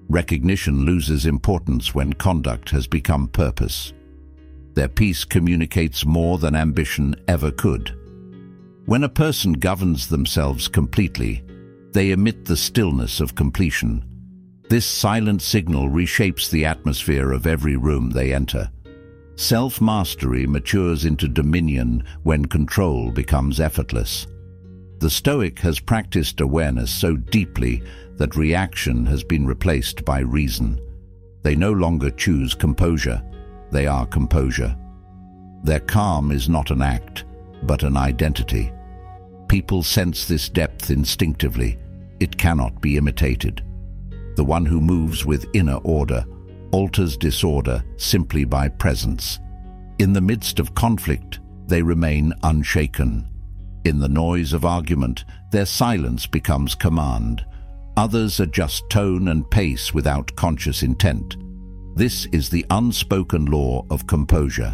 Recognition loses importance when conduct has become purpose. Their peace communicates more than ambition ever could. When a person governs themselves completely, they emit the stillness of completion. This silent signal reshapes the atmosphere of every room they enter. Self-mastery matures into dominion when control becomes effortless. The Stoic has practiced awareness so deeply that reaction has been replaced by reason. They no longer choose composure, they are composure. Their calm is not an act, but an identity. People sense this depth instinctively. It cannot be imitated. The one who moves with inner order alters disorder simply by presence. In the midst of conflict, they remain unshaken. In the noise of argument, their silence becomes command. Others adjust tone and pace without conscious intent. This is the unspoken law of composure.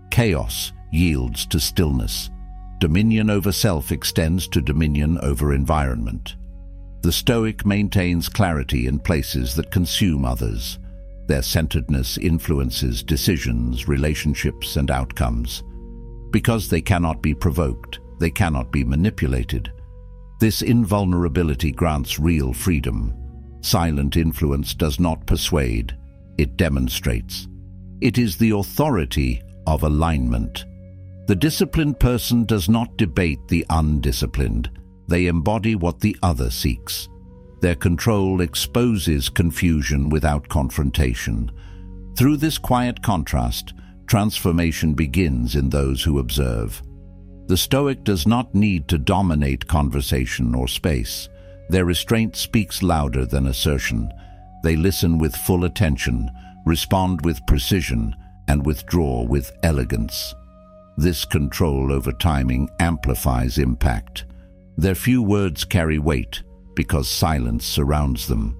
Chaos yields to stillness. Dominion over self extends to dominion over environment. The Stoic maintains clarity in places that consume others. Their centeredness influences decisions, relationships, and outcomes. Because they cannot be provoked, they cannot be manipulated. This invulnerability grants real freedom. Silent influence does not persuade, it demonstrates. It is the authority of alignment. The disciplined person does not debate the undisciplined. They embody what the other seeks. Their control exposes confusion without confrontation. Through this quiet contrast, transformation begins in those who observe. The Stoic does not need to dominate conversation or space. Their restraint speaks louder than assertion. They listen with full attention, respond with precision, and withdraw with elegance. This control over timing amplifies impact. Their few words carry weight because silence surrounds them.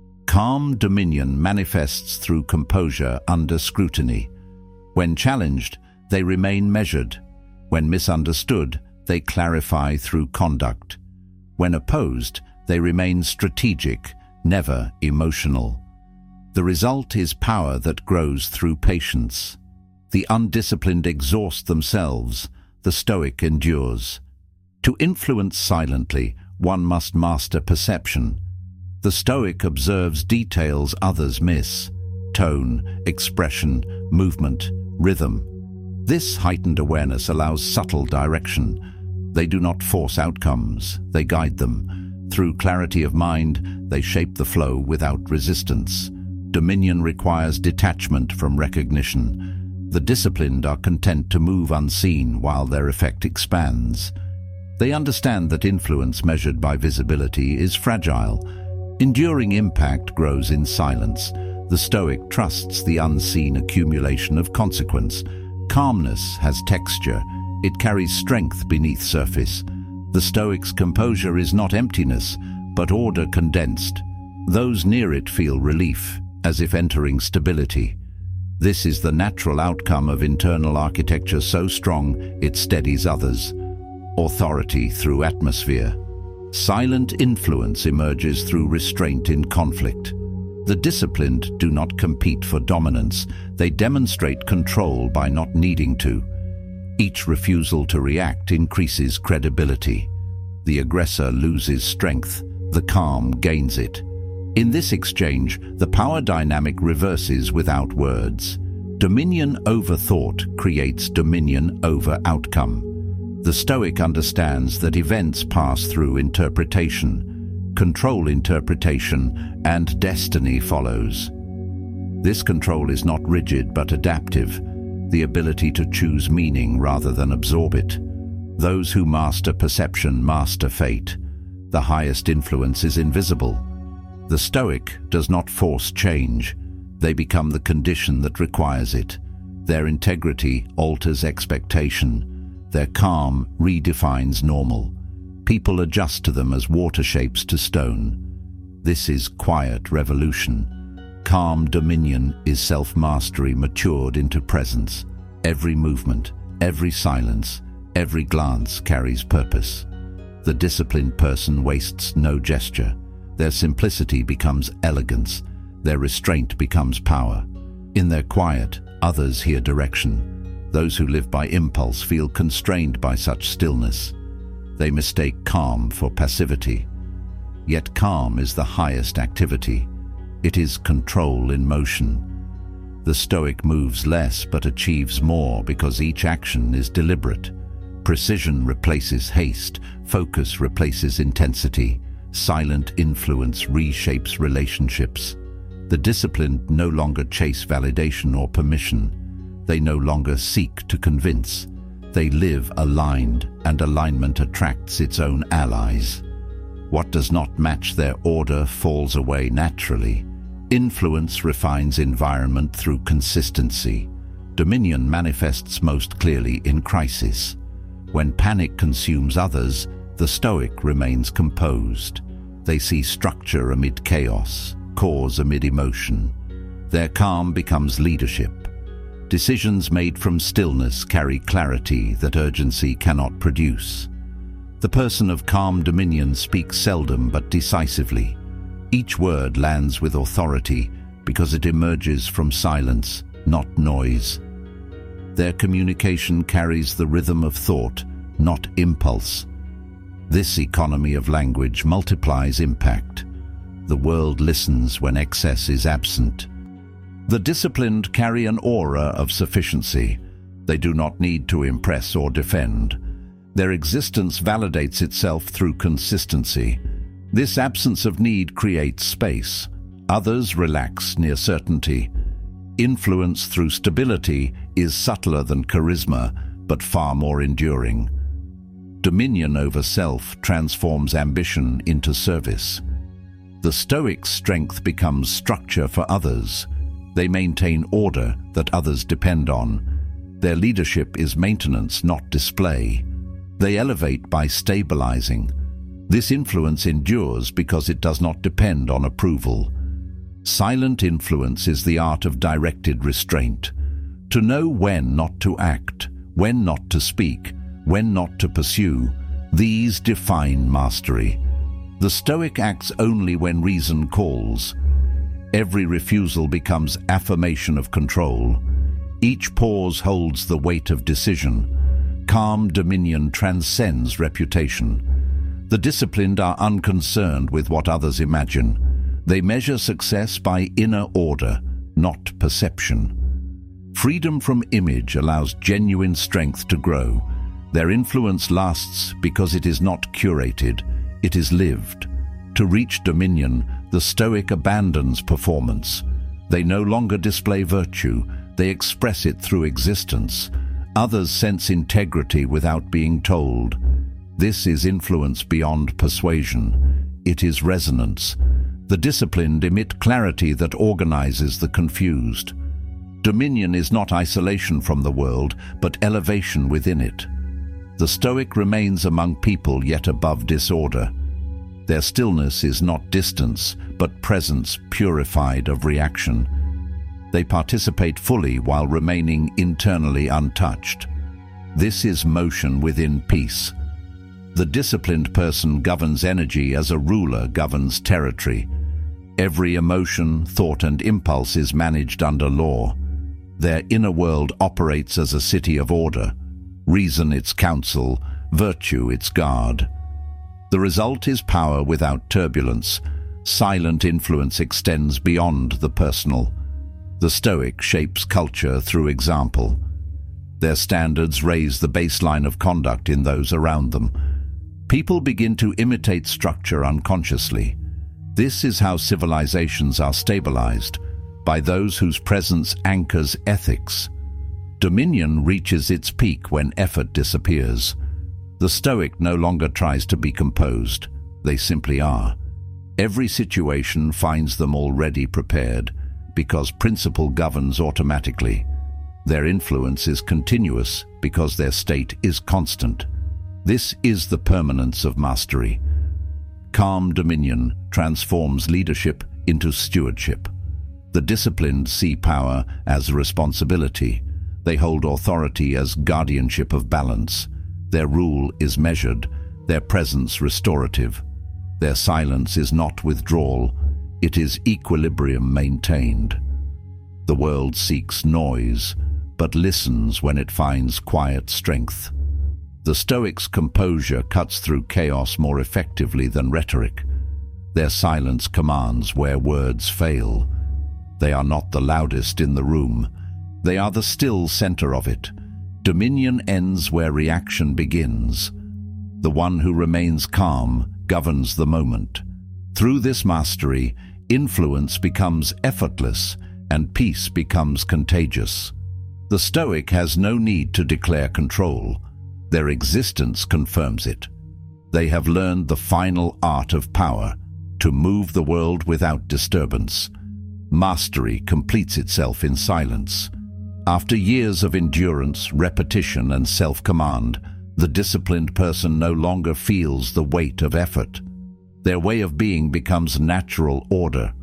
Calm dominion manifests through composure under scrutiny. When challenged, they remain measured. When misunderstood, they clarify through conduct. When opposed, they remain strategic, never emotional. The result is power that grows through patience. The undisciplined exhaust themselves, the Stoic endures. To influence silently, one must master perception. The Stoic observes details others miss: tone, expression, movement, rhythm. This heightened awareness allows subtle direction. They do not force outcomes, they guide them. Through clarity of mind, they shape the flow without resistance. Dominion requires detachment from recognition. The disciplined are content to move unseen while their effect expands. They understand that influence measured by visibility is fragile. Enduring impact grows in silence. The Stoic trusts the unseen accumulation of consequence. Calmness has texture. It carries strength beneath surface. The Stoic's composure is not emptiness, but order condensed. Those near it feel relief, as if entering stability. This is the natural outcome of internal architecture so strong it steadies others. Authority through atmosphere. Silent influence emerges through restraint in conflict. The disciplined do not compete for dominance. They demonstrate control by not needing to. Each refusal to react increases credibility. The aggressor loses strength. The calm gains it. In this exchange, the power dynamic reverses without words. Dominion over thought creates dominion over outcome. The Stoic understands that events pass through interpretation. Control interpretation, and destiny follows. This control is not rigid but adaptive, the ability to choose meaning rather than absorb it. Those who master perception master fate. The highest influence is invisible. The Stoic does not force change. They become the condition that requires it. Their integrity alters expectation. Their calm redefines normal. People adjust to them as water shapes to stone. This is quiet revolution. Calm dominion is self-mastery matured into presence. Every movement, every silence, every glance carries purpose. The disciplined person wastes no gesture. Their simplicity becomes elegance. Their restraint becomes power. In their quiet, others hear direction. Those who live by impulse feel constrained by such stillness. They mistake calm for passivity. Yet calm is the highest activity. It is control in motion. The Stoic moves less but achieves more because each action is deliberate. Precision replaces haste, focus replaces intensity, silent influence reshapes relationships. The disciplined no longer chase validation or permission. They no longer seek to convince. They live aligned, and alignment attracts its own allies. What does not match their order falls away naturally. Influence refines environment through consistency. Dominion manifests most clearly in crisis. When panic consumes others, the Stoic remains composed. They see structure amid chaos, cause amid emotion. Their calm becomes leadership. Decisions made from stillness carry clarity that urgency cannot produce. The person of calm dominion speaks seldom but decisively. Each word lands with authority because it emerges from silence, not noise. Their communication carries the rhythm of thought, not impulse. This economy of language multiplies impact. The world listens when excess is absent. The disciplined carry an aura of sufficiency. They do not need to impress or defend. Their existence validates itself through consistency. This absence of need creates space. Others relax near certainty. Influence through stability is subtler than charisma, but far more enduring. Dominion over self transforms ambition into service. The Stoic's strength becomes structure for others. They maintain order that others depend on. Their leadership is maintenance, not display. They elevate by stabilizing. This influence endures because it does not depend on approval. Silent influence is the art of directed restraint. To know when not to act, when not to speak, when not to pursue, these define mastery. The Stoic acts only when reason calls. Every refusal becomes affirmation of control. Each pause holds the weight of decision. Calm dominion transcends reputation. The disciplined are unconcerned with what others imagine. They measure success by inner order, not perception. Freedom from image allows genuine strength to grow. Their influence lasts because it is not curated, it is lived. To reach dominion, the Stoic abandons performance. They no longer display virtue, they express it through existence. Others sense integrity without being told. This is influence beyond persuasion. It is resonance. The disciplined emit clarity that organizes the confused. Dominion is not isolation from the world, but elevation within it. The Stoic remains among people yet above disorder. Their stillness is not distance, but presence purified of reaction. They participate fully while remaining internally untouched. This is motion within peace. The disciplined person governs energy as a ruler governs territory. Every emotion, thought, and impulse is managed under law. Their inner world operates as a city of order. Reason its counsel, virtue its guard. The result is power without turbulence. Silent influence extends beyond the personal. The Stoic shapes culture through example. Their standards raise the baseline of conduct in those around them. People begin to imitate structure unconsciously. This is how civilizations are stabilized, by those whose presence anchors ethics. Dominion reaches its peak when effort disappears. The Stoic no longer tries to be composed. They simply are. Every situation finds them already prepared, because principle governs automatically. Their influence is continuous because their state is constant. This is the permanence of mastery. Calm dominion transforms leadership into stewardship. The disciplined see power as responsibility. They hold authority as guardianship of balance. Their rule is measured, their presence restorative. Their silence is not withdrawal, it is equilibrium maintained. The world seeks noise, but listens when it finds quiet strength. The Stoics' composure cuts through chaos more effectively than rhetoric. Their silence commands where words fail. They are not the loudest in the room. They are the still center of it. Dominion ends where reaction begins. The one who remains calm governs the moment. Through this mastery, influence becomes effortless and peace becomes contagious. The Stoic has no need to declare control. Their existence confirms it. They have learned the final art of power, to move the world without disturbance. Mastery completes itself in silence. After years of endurance, repetition, and self-command, the disciplined person no longer feels the weight of effort. Their way of being becomes natural order.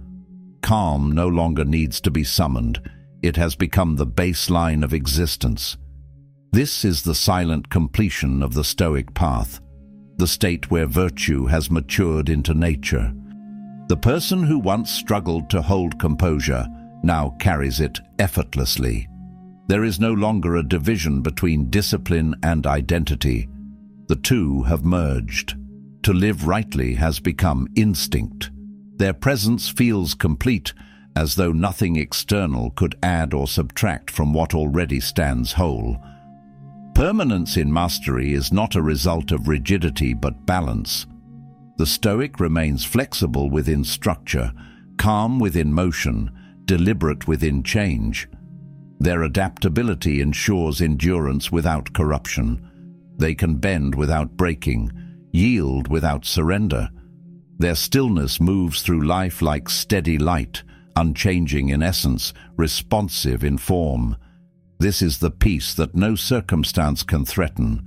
Calm no longer needs to be summoned. It has become the baseline of existence. This is the silent completion of the Stoic path, the state where virtue has matured into nature. The person who once struggled to hold composure now carries it effortlessly. There is no longer a division between discipline and identity. The two have merged. To live rightly has become instinct. Their presence feels complete, as though nothing external could add or subtract from what already stands whole. Permanence in mastery is not a result of rigidity but balance. The Stoic remains flexible within structure, calm within motion, deliberate within change. Their adaptability ensures endurance without corruption. They can bend without breaking, yield without surrender. Their stillness moves through life like steady light, unchanging in essence, responsive in form. This is the peace that no circumstance can threaten.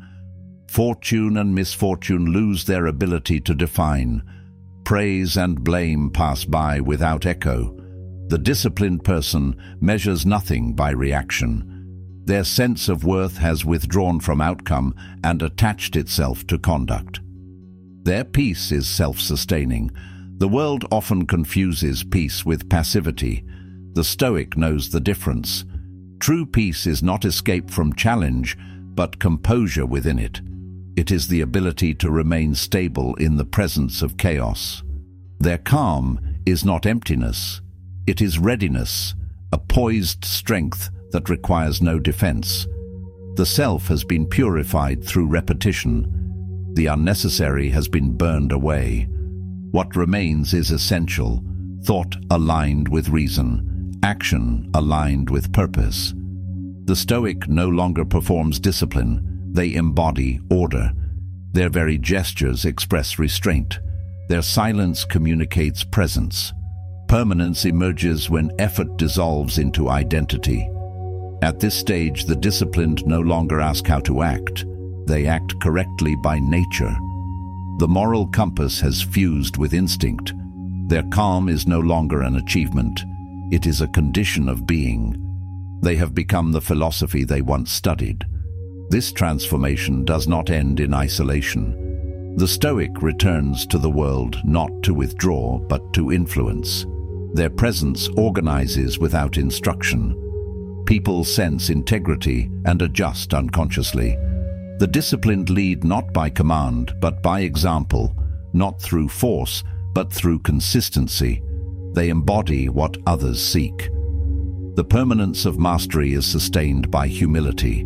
Fortune and misfortune lose their ability to define. Praise and blame pass by without echo. The disciplined person measures nothing by reaction. Their sense of worth has withdrawn from outcome and attached itself to conduct. Their peace is self-sustaining. The world often confuses peace with passivity. The Stoic knows the difference. True peace is not escape from challenge, but composure within it. It is the ability to remain stable in the presence of chaos. Their calm is not emptiness. It is readiness, a poised strength that requires no defense. The self has been purified through repetition. The unnecessary has been burned away. What remains is essential, thought aligned with reason, action aligned with purpose. The Stoic no longer performs discipline. They embody order. Their very gestures express restraint. Their silence communicates presence. Permanence emerges when effort dissolves into identity. At this stage, the disciplined no longer ask how to act. They act correctly by nature. The moral compass has fused with instinct. Their calm is no longer an achievement. It is a condition of being. They have become the philosophy they once studied. This transformation does not end in isolation. The Stoic returns to the world not to withdraw, but to influence. Their presence organizes without instruction. People sense integrity and adjust unconsciously. The disciplined lead not by command, but by example, not through force, but through consistency. They embody what others seek. The permanence of mastery is sustained by humility.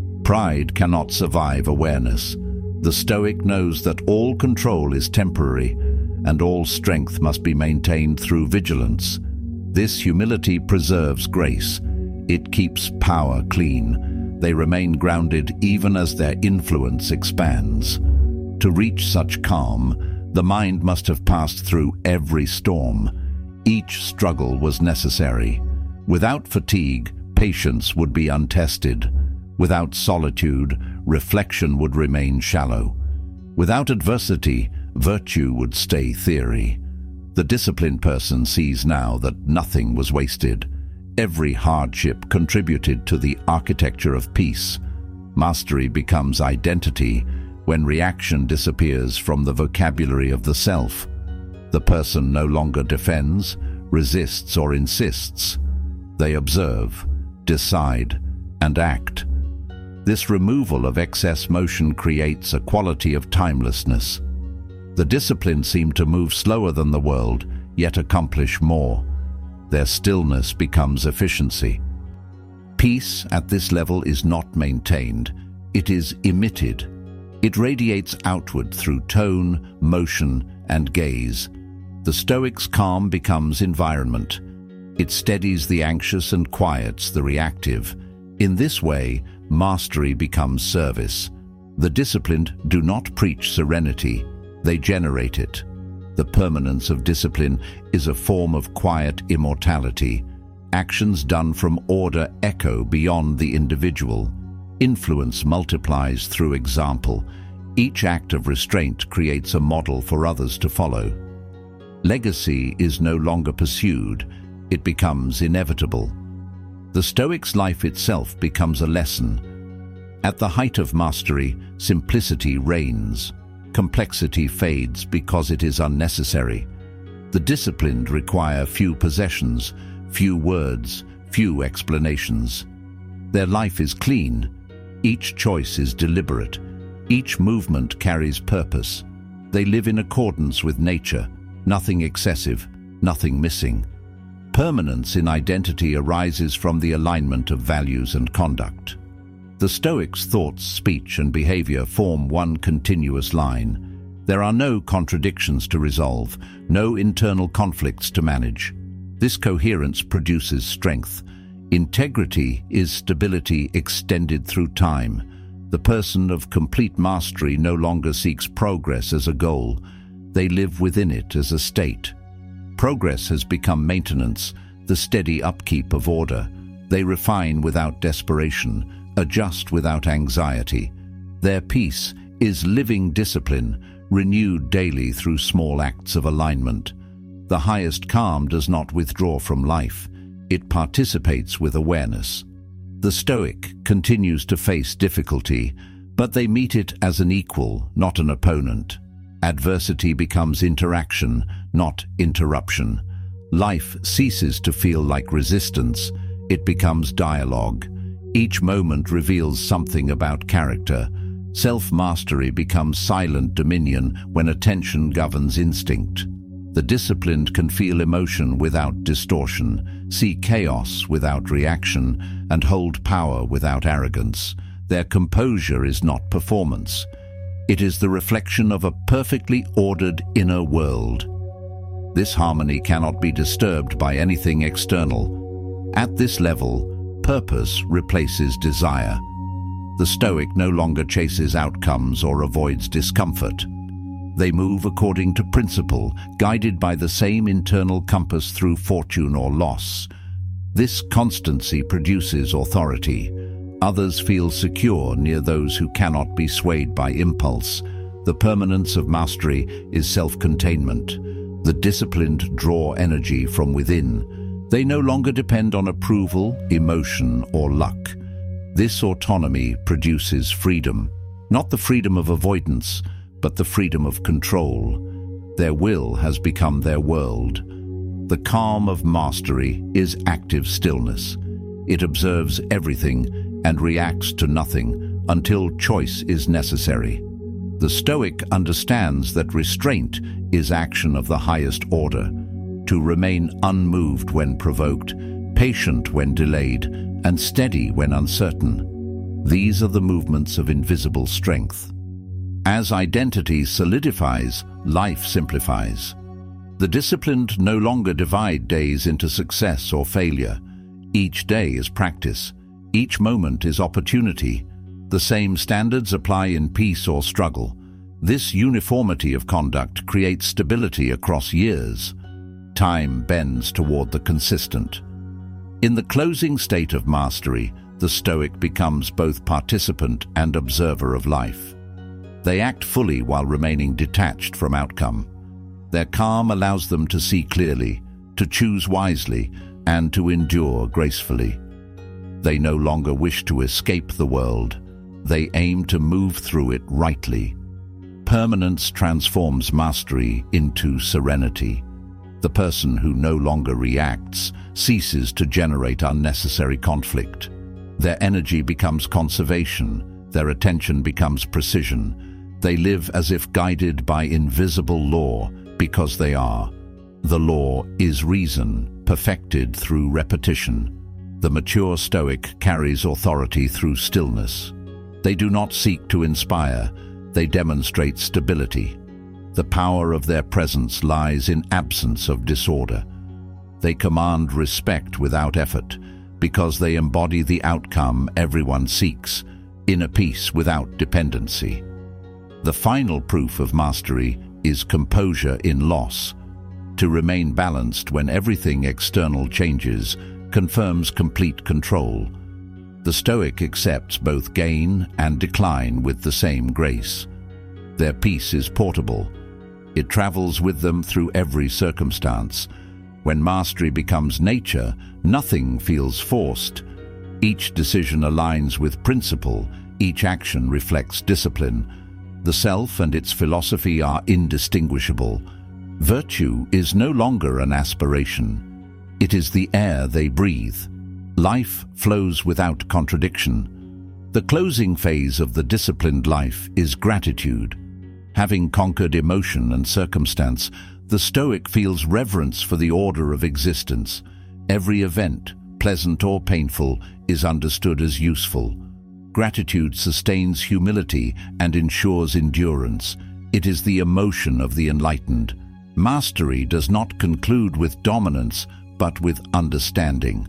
Pride cannot survive awareness. The Stoic knows that all control is temporary, and all strength must be maintained through vigilance. This humility preserves grace. It keeps power clean. They remain grounded even as their influence expands. To reach such calm, the mind must have passed through every storm. Each struggle was necessary. Without fatigue, patience would be untested. Without solitude, reflection would remain shallow. Without adversity, virtue would stay theory. The disciplined person sees now that nothing was wasted. Every hardship contributed to the architecture of peace. Mastery becomes identity when reaction disappears from the vocabulary of the self. The person no longer defends, resists, or insists. They observe, decide, and act. This removal of excess motion creates a quality of timelessness. The disciplined seem to move slower than the world, yet accomplish more. Their stillness becomes efficiency. Peace at this level is not maintained, it is emitted. It radiates outward through tone, motion, and gaze. The Stoic's calm becomes environment. It steadies the anxious and quiets the reactive. In this way, mastery becomes service. The disciplined do not preach serenity, they generate it. The permanence of discipline is a form of quiet immortality. Actions done from order echo beyond the individual. Influence multiplies through example. Each act of restraint creates a model for others to follow. Legacy is no longer pursued, it becomes inevitable. The Stoic's life itself becomes a lesson. At the height of mastery, simplicity reigns. Complexity fades because it is unnecessary. The disciplined require few possessions, few words, few explanations. Their life is clean. Each choice is deliberate. Each movement carries purpose. They live in accordance with nature, nothing excessive, nothing missing. Permanence in identity arises from the alignment of values and conduct. The Stoics' thoughts, speech, and behavior form one continuous line. There are no contradictions to resolve, no internal conflicts to manage. This coherence produces strength. Integrity is stability extended through time. The person of complete mastery no longer seeks progress as a goal. They live within it as a state. Progress has become maintenance, the steady upkeep of order. They refine without desperation, adjust without anxiety. Their peace is living discipline, renewed daily through small acts of alignment. The highest calm does not withdraw from life. It participates with awareness. The Stoic continues to face difficulty, but they meet it as an equal, not an opponent. Adversity becomes interaction, not interruption. Life ceases to feel like resistance. It becomes dialogue. Each moment reveals something about character. Self-mastery becomes silent dominion when attention governs instinct. The disciplined can feel emotion without distortion, see chaos without reaction, and hold power without arrogance. Their composure is not performance. It is the reflection of a perfectly ordered inner world. This harmony cannot be disturbed by anything external. At this level, purpose replaces desire. The Stoic no longer chases outcomes or avoids discomfort. They move according to principle, guided by the same internal compass through fortune or loss. This constancy produces authority. Others feel secure near those who cannot be swayed by impulse. The permanence of mastery is self-containment. The disciplined draw energy from within. They no longer depend on approval, emotion, or luck. This autonomy produces freedom, not the freedom of avoidance, but the freedom of control. Their will has become their world. The calm of mastery is active stillness. It observes everything and reacts to nothing until choice is necessary. The Stoic understands that restraint is action of the highest order. To remain unmoved when provoked, patient when delayed, and steady when uncertain. These are the movements of invisible strength. As identity solidifies, life simplifies. The disciplined no longer divide days into success or failure. Each day is practice. Each moment is opportunity. The same standards apply in peace or struggle. This uniformity of conduct creates stability across years. Time bends toward the consistent. In the closing state of mastery, the Stoic becomes both participant and observer of life. They act fully while remaining detached from outcome. Their calm allows them to see clearly, to choose wisely, and to endure gracefully. They no longer wish to escape the world. They aim to move through it rightly. Permanence transforms mastery into serenity. The person who no longer reacts ceases to generate unnecessary conflict. Their energy becomes conservation, their attention becomes precision. They live as if guided by invisible law, because they are. The law is reason, perfected through repetition. The mature Stoic carries authority through stillness. They do not seek to inspire, they demonstrate stability. The power of their presence lies in absence of disorder. They command respect without effort, because they embody the outcome everyone seeks, inner peace without dependency. The final proof of mastery is composure in loss. To remain balanced when everything external changes confirms complete control. The Stoic accepts both gain and decline with the same grace. Their peace is portable. It travels with them through every circumstance. When mastery becomes nature, nothing feels forced. Each decision aligns with principle, each action reflects discipline. The self and its philosophy are indistinguishable. Virtue is no longer an aspiration. It is the air they breathe. Life flows without contradiction. The closing phase of the disciplined life is gratitude. Having conquered emotion and circumstance, the Stoic feels reverence for the order of existence. Every event, pleasant or painful, is understood as useful. Gratitude sustains humility and ensures endurance. It is the emotion of the enlightened. Mastery does not conclude with dominance, but with understanding.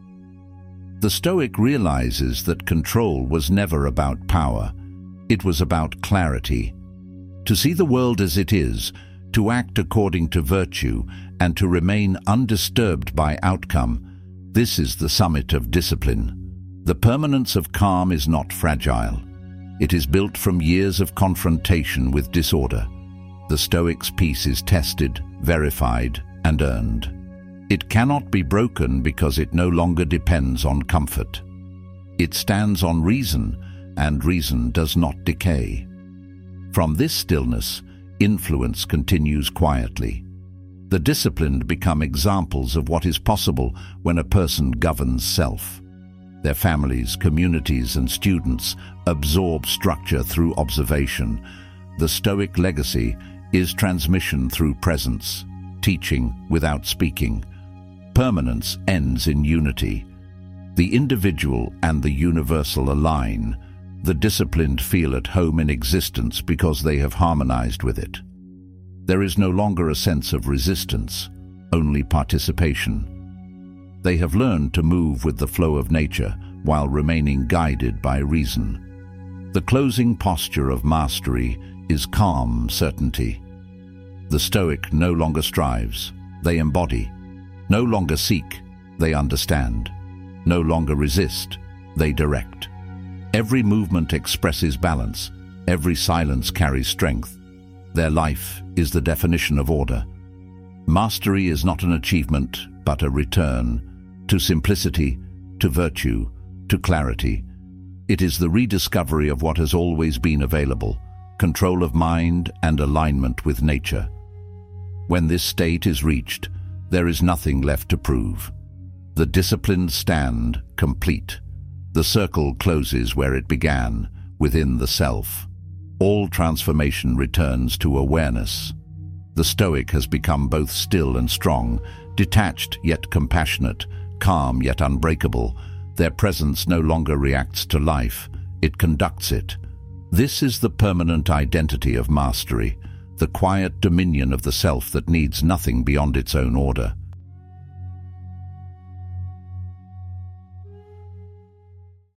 The Stoic realizes that control was never about power. It was about clarity. To see the world as it is, to act according to virtue, and to remain undisturbed by outcome, this is the summit of discipline. The permanence of calm is not fragile. It is built from years of confrontation with disorder. The Stoic's peace is tested, verified, and earned. It cannot be broken because it no longer depends on comfort. It stands on reason, and reason does not decay. From this stillness, influence continues quietly. The disciplined become examples of what is possible when a person governs self. Their families, communities, and students absorb structure through observation. The Stoic legacy is transmission through presence, teaching without speaking. Permanence ends in unity. The individual and the universal align. The disciplined feel at home in existence because they have harmonized with it. There is no longer a sense of resistance, only participation. They have learned to move with the flow of nature while remaining guided by reason. The closing posture of mastery is calm certainty. The Stoic no longer strives, they embody. No longer seek, they understand. No longer resist, they direct. Every movement expresses balance, every silence carries strength. Their life is the definition of order. Mastery is not an achievement, but a return to simplicity, to virtue, to clarity. It is the rediscovery of what has always been available, control of mind and alignment with nature. When this state is reached, there is nothing left to prove. The disciplined stand complete. The circle closes where it began, within the self. All transformation returns to awareness. The Stoic has become both still and strong, detached yet compassionate, calm yet unbreakable. Their presence no longer reacts to life, it conducts it. This is the permanent identity of mastery, the quiet dominion of the self that needs nothing beyond its own order.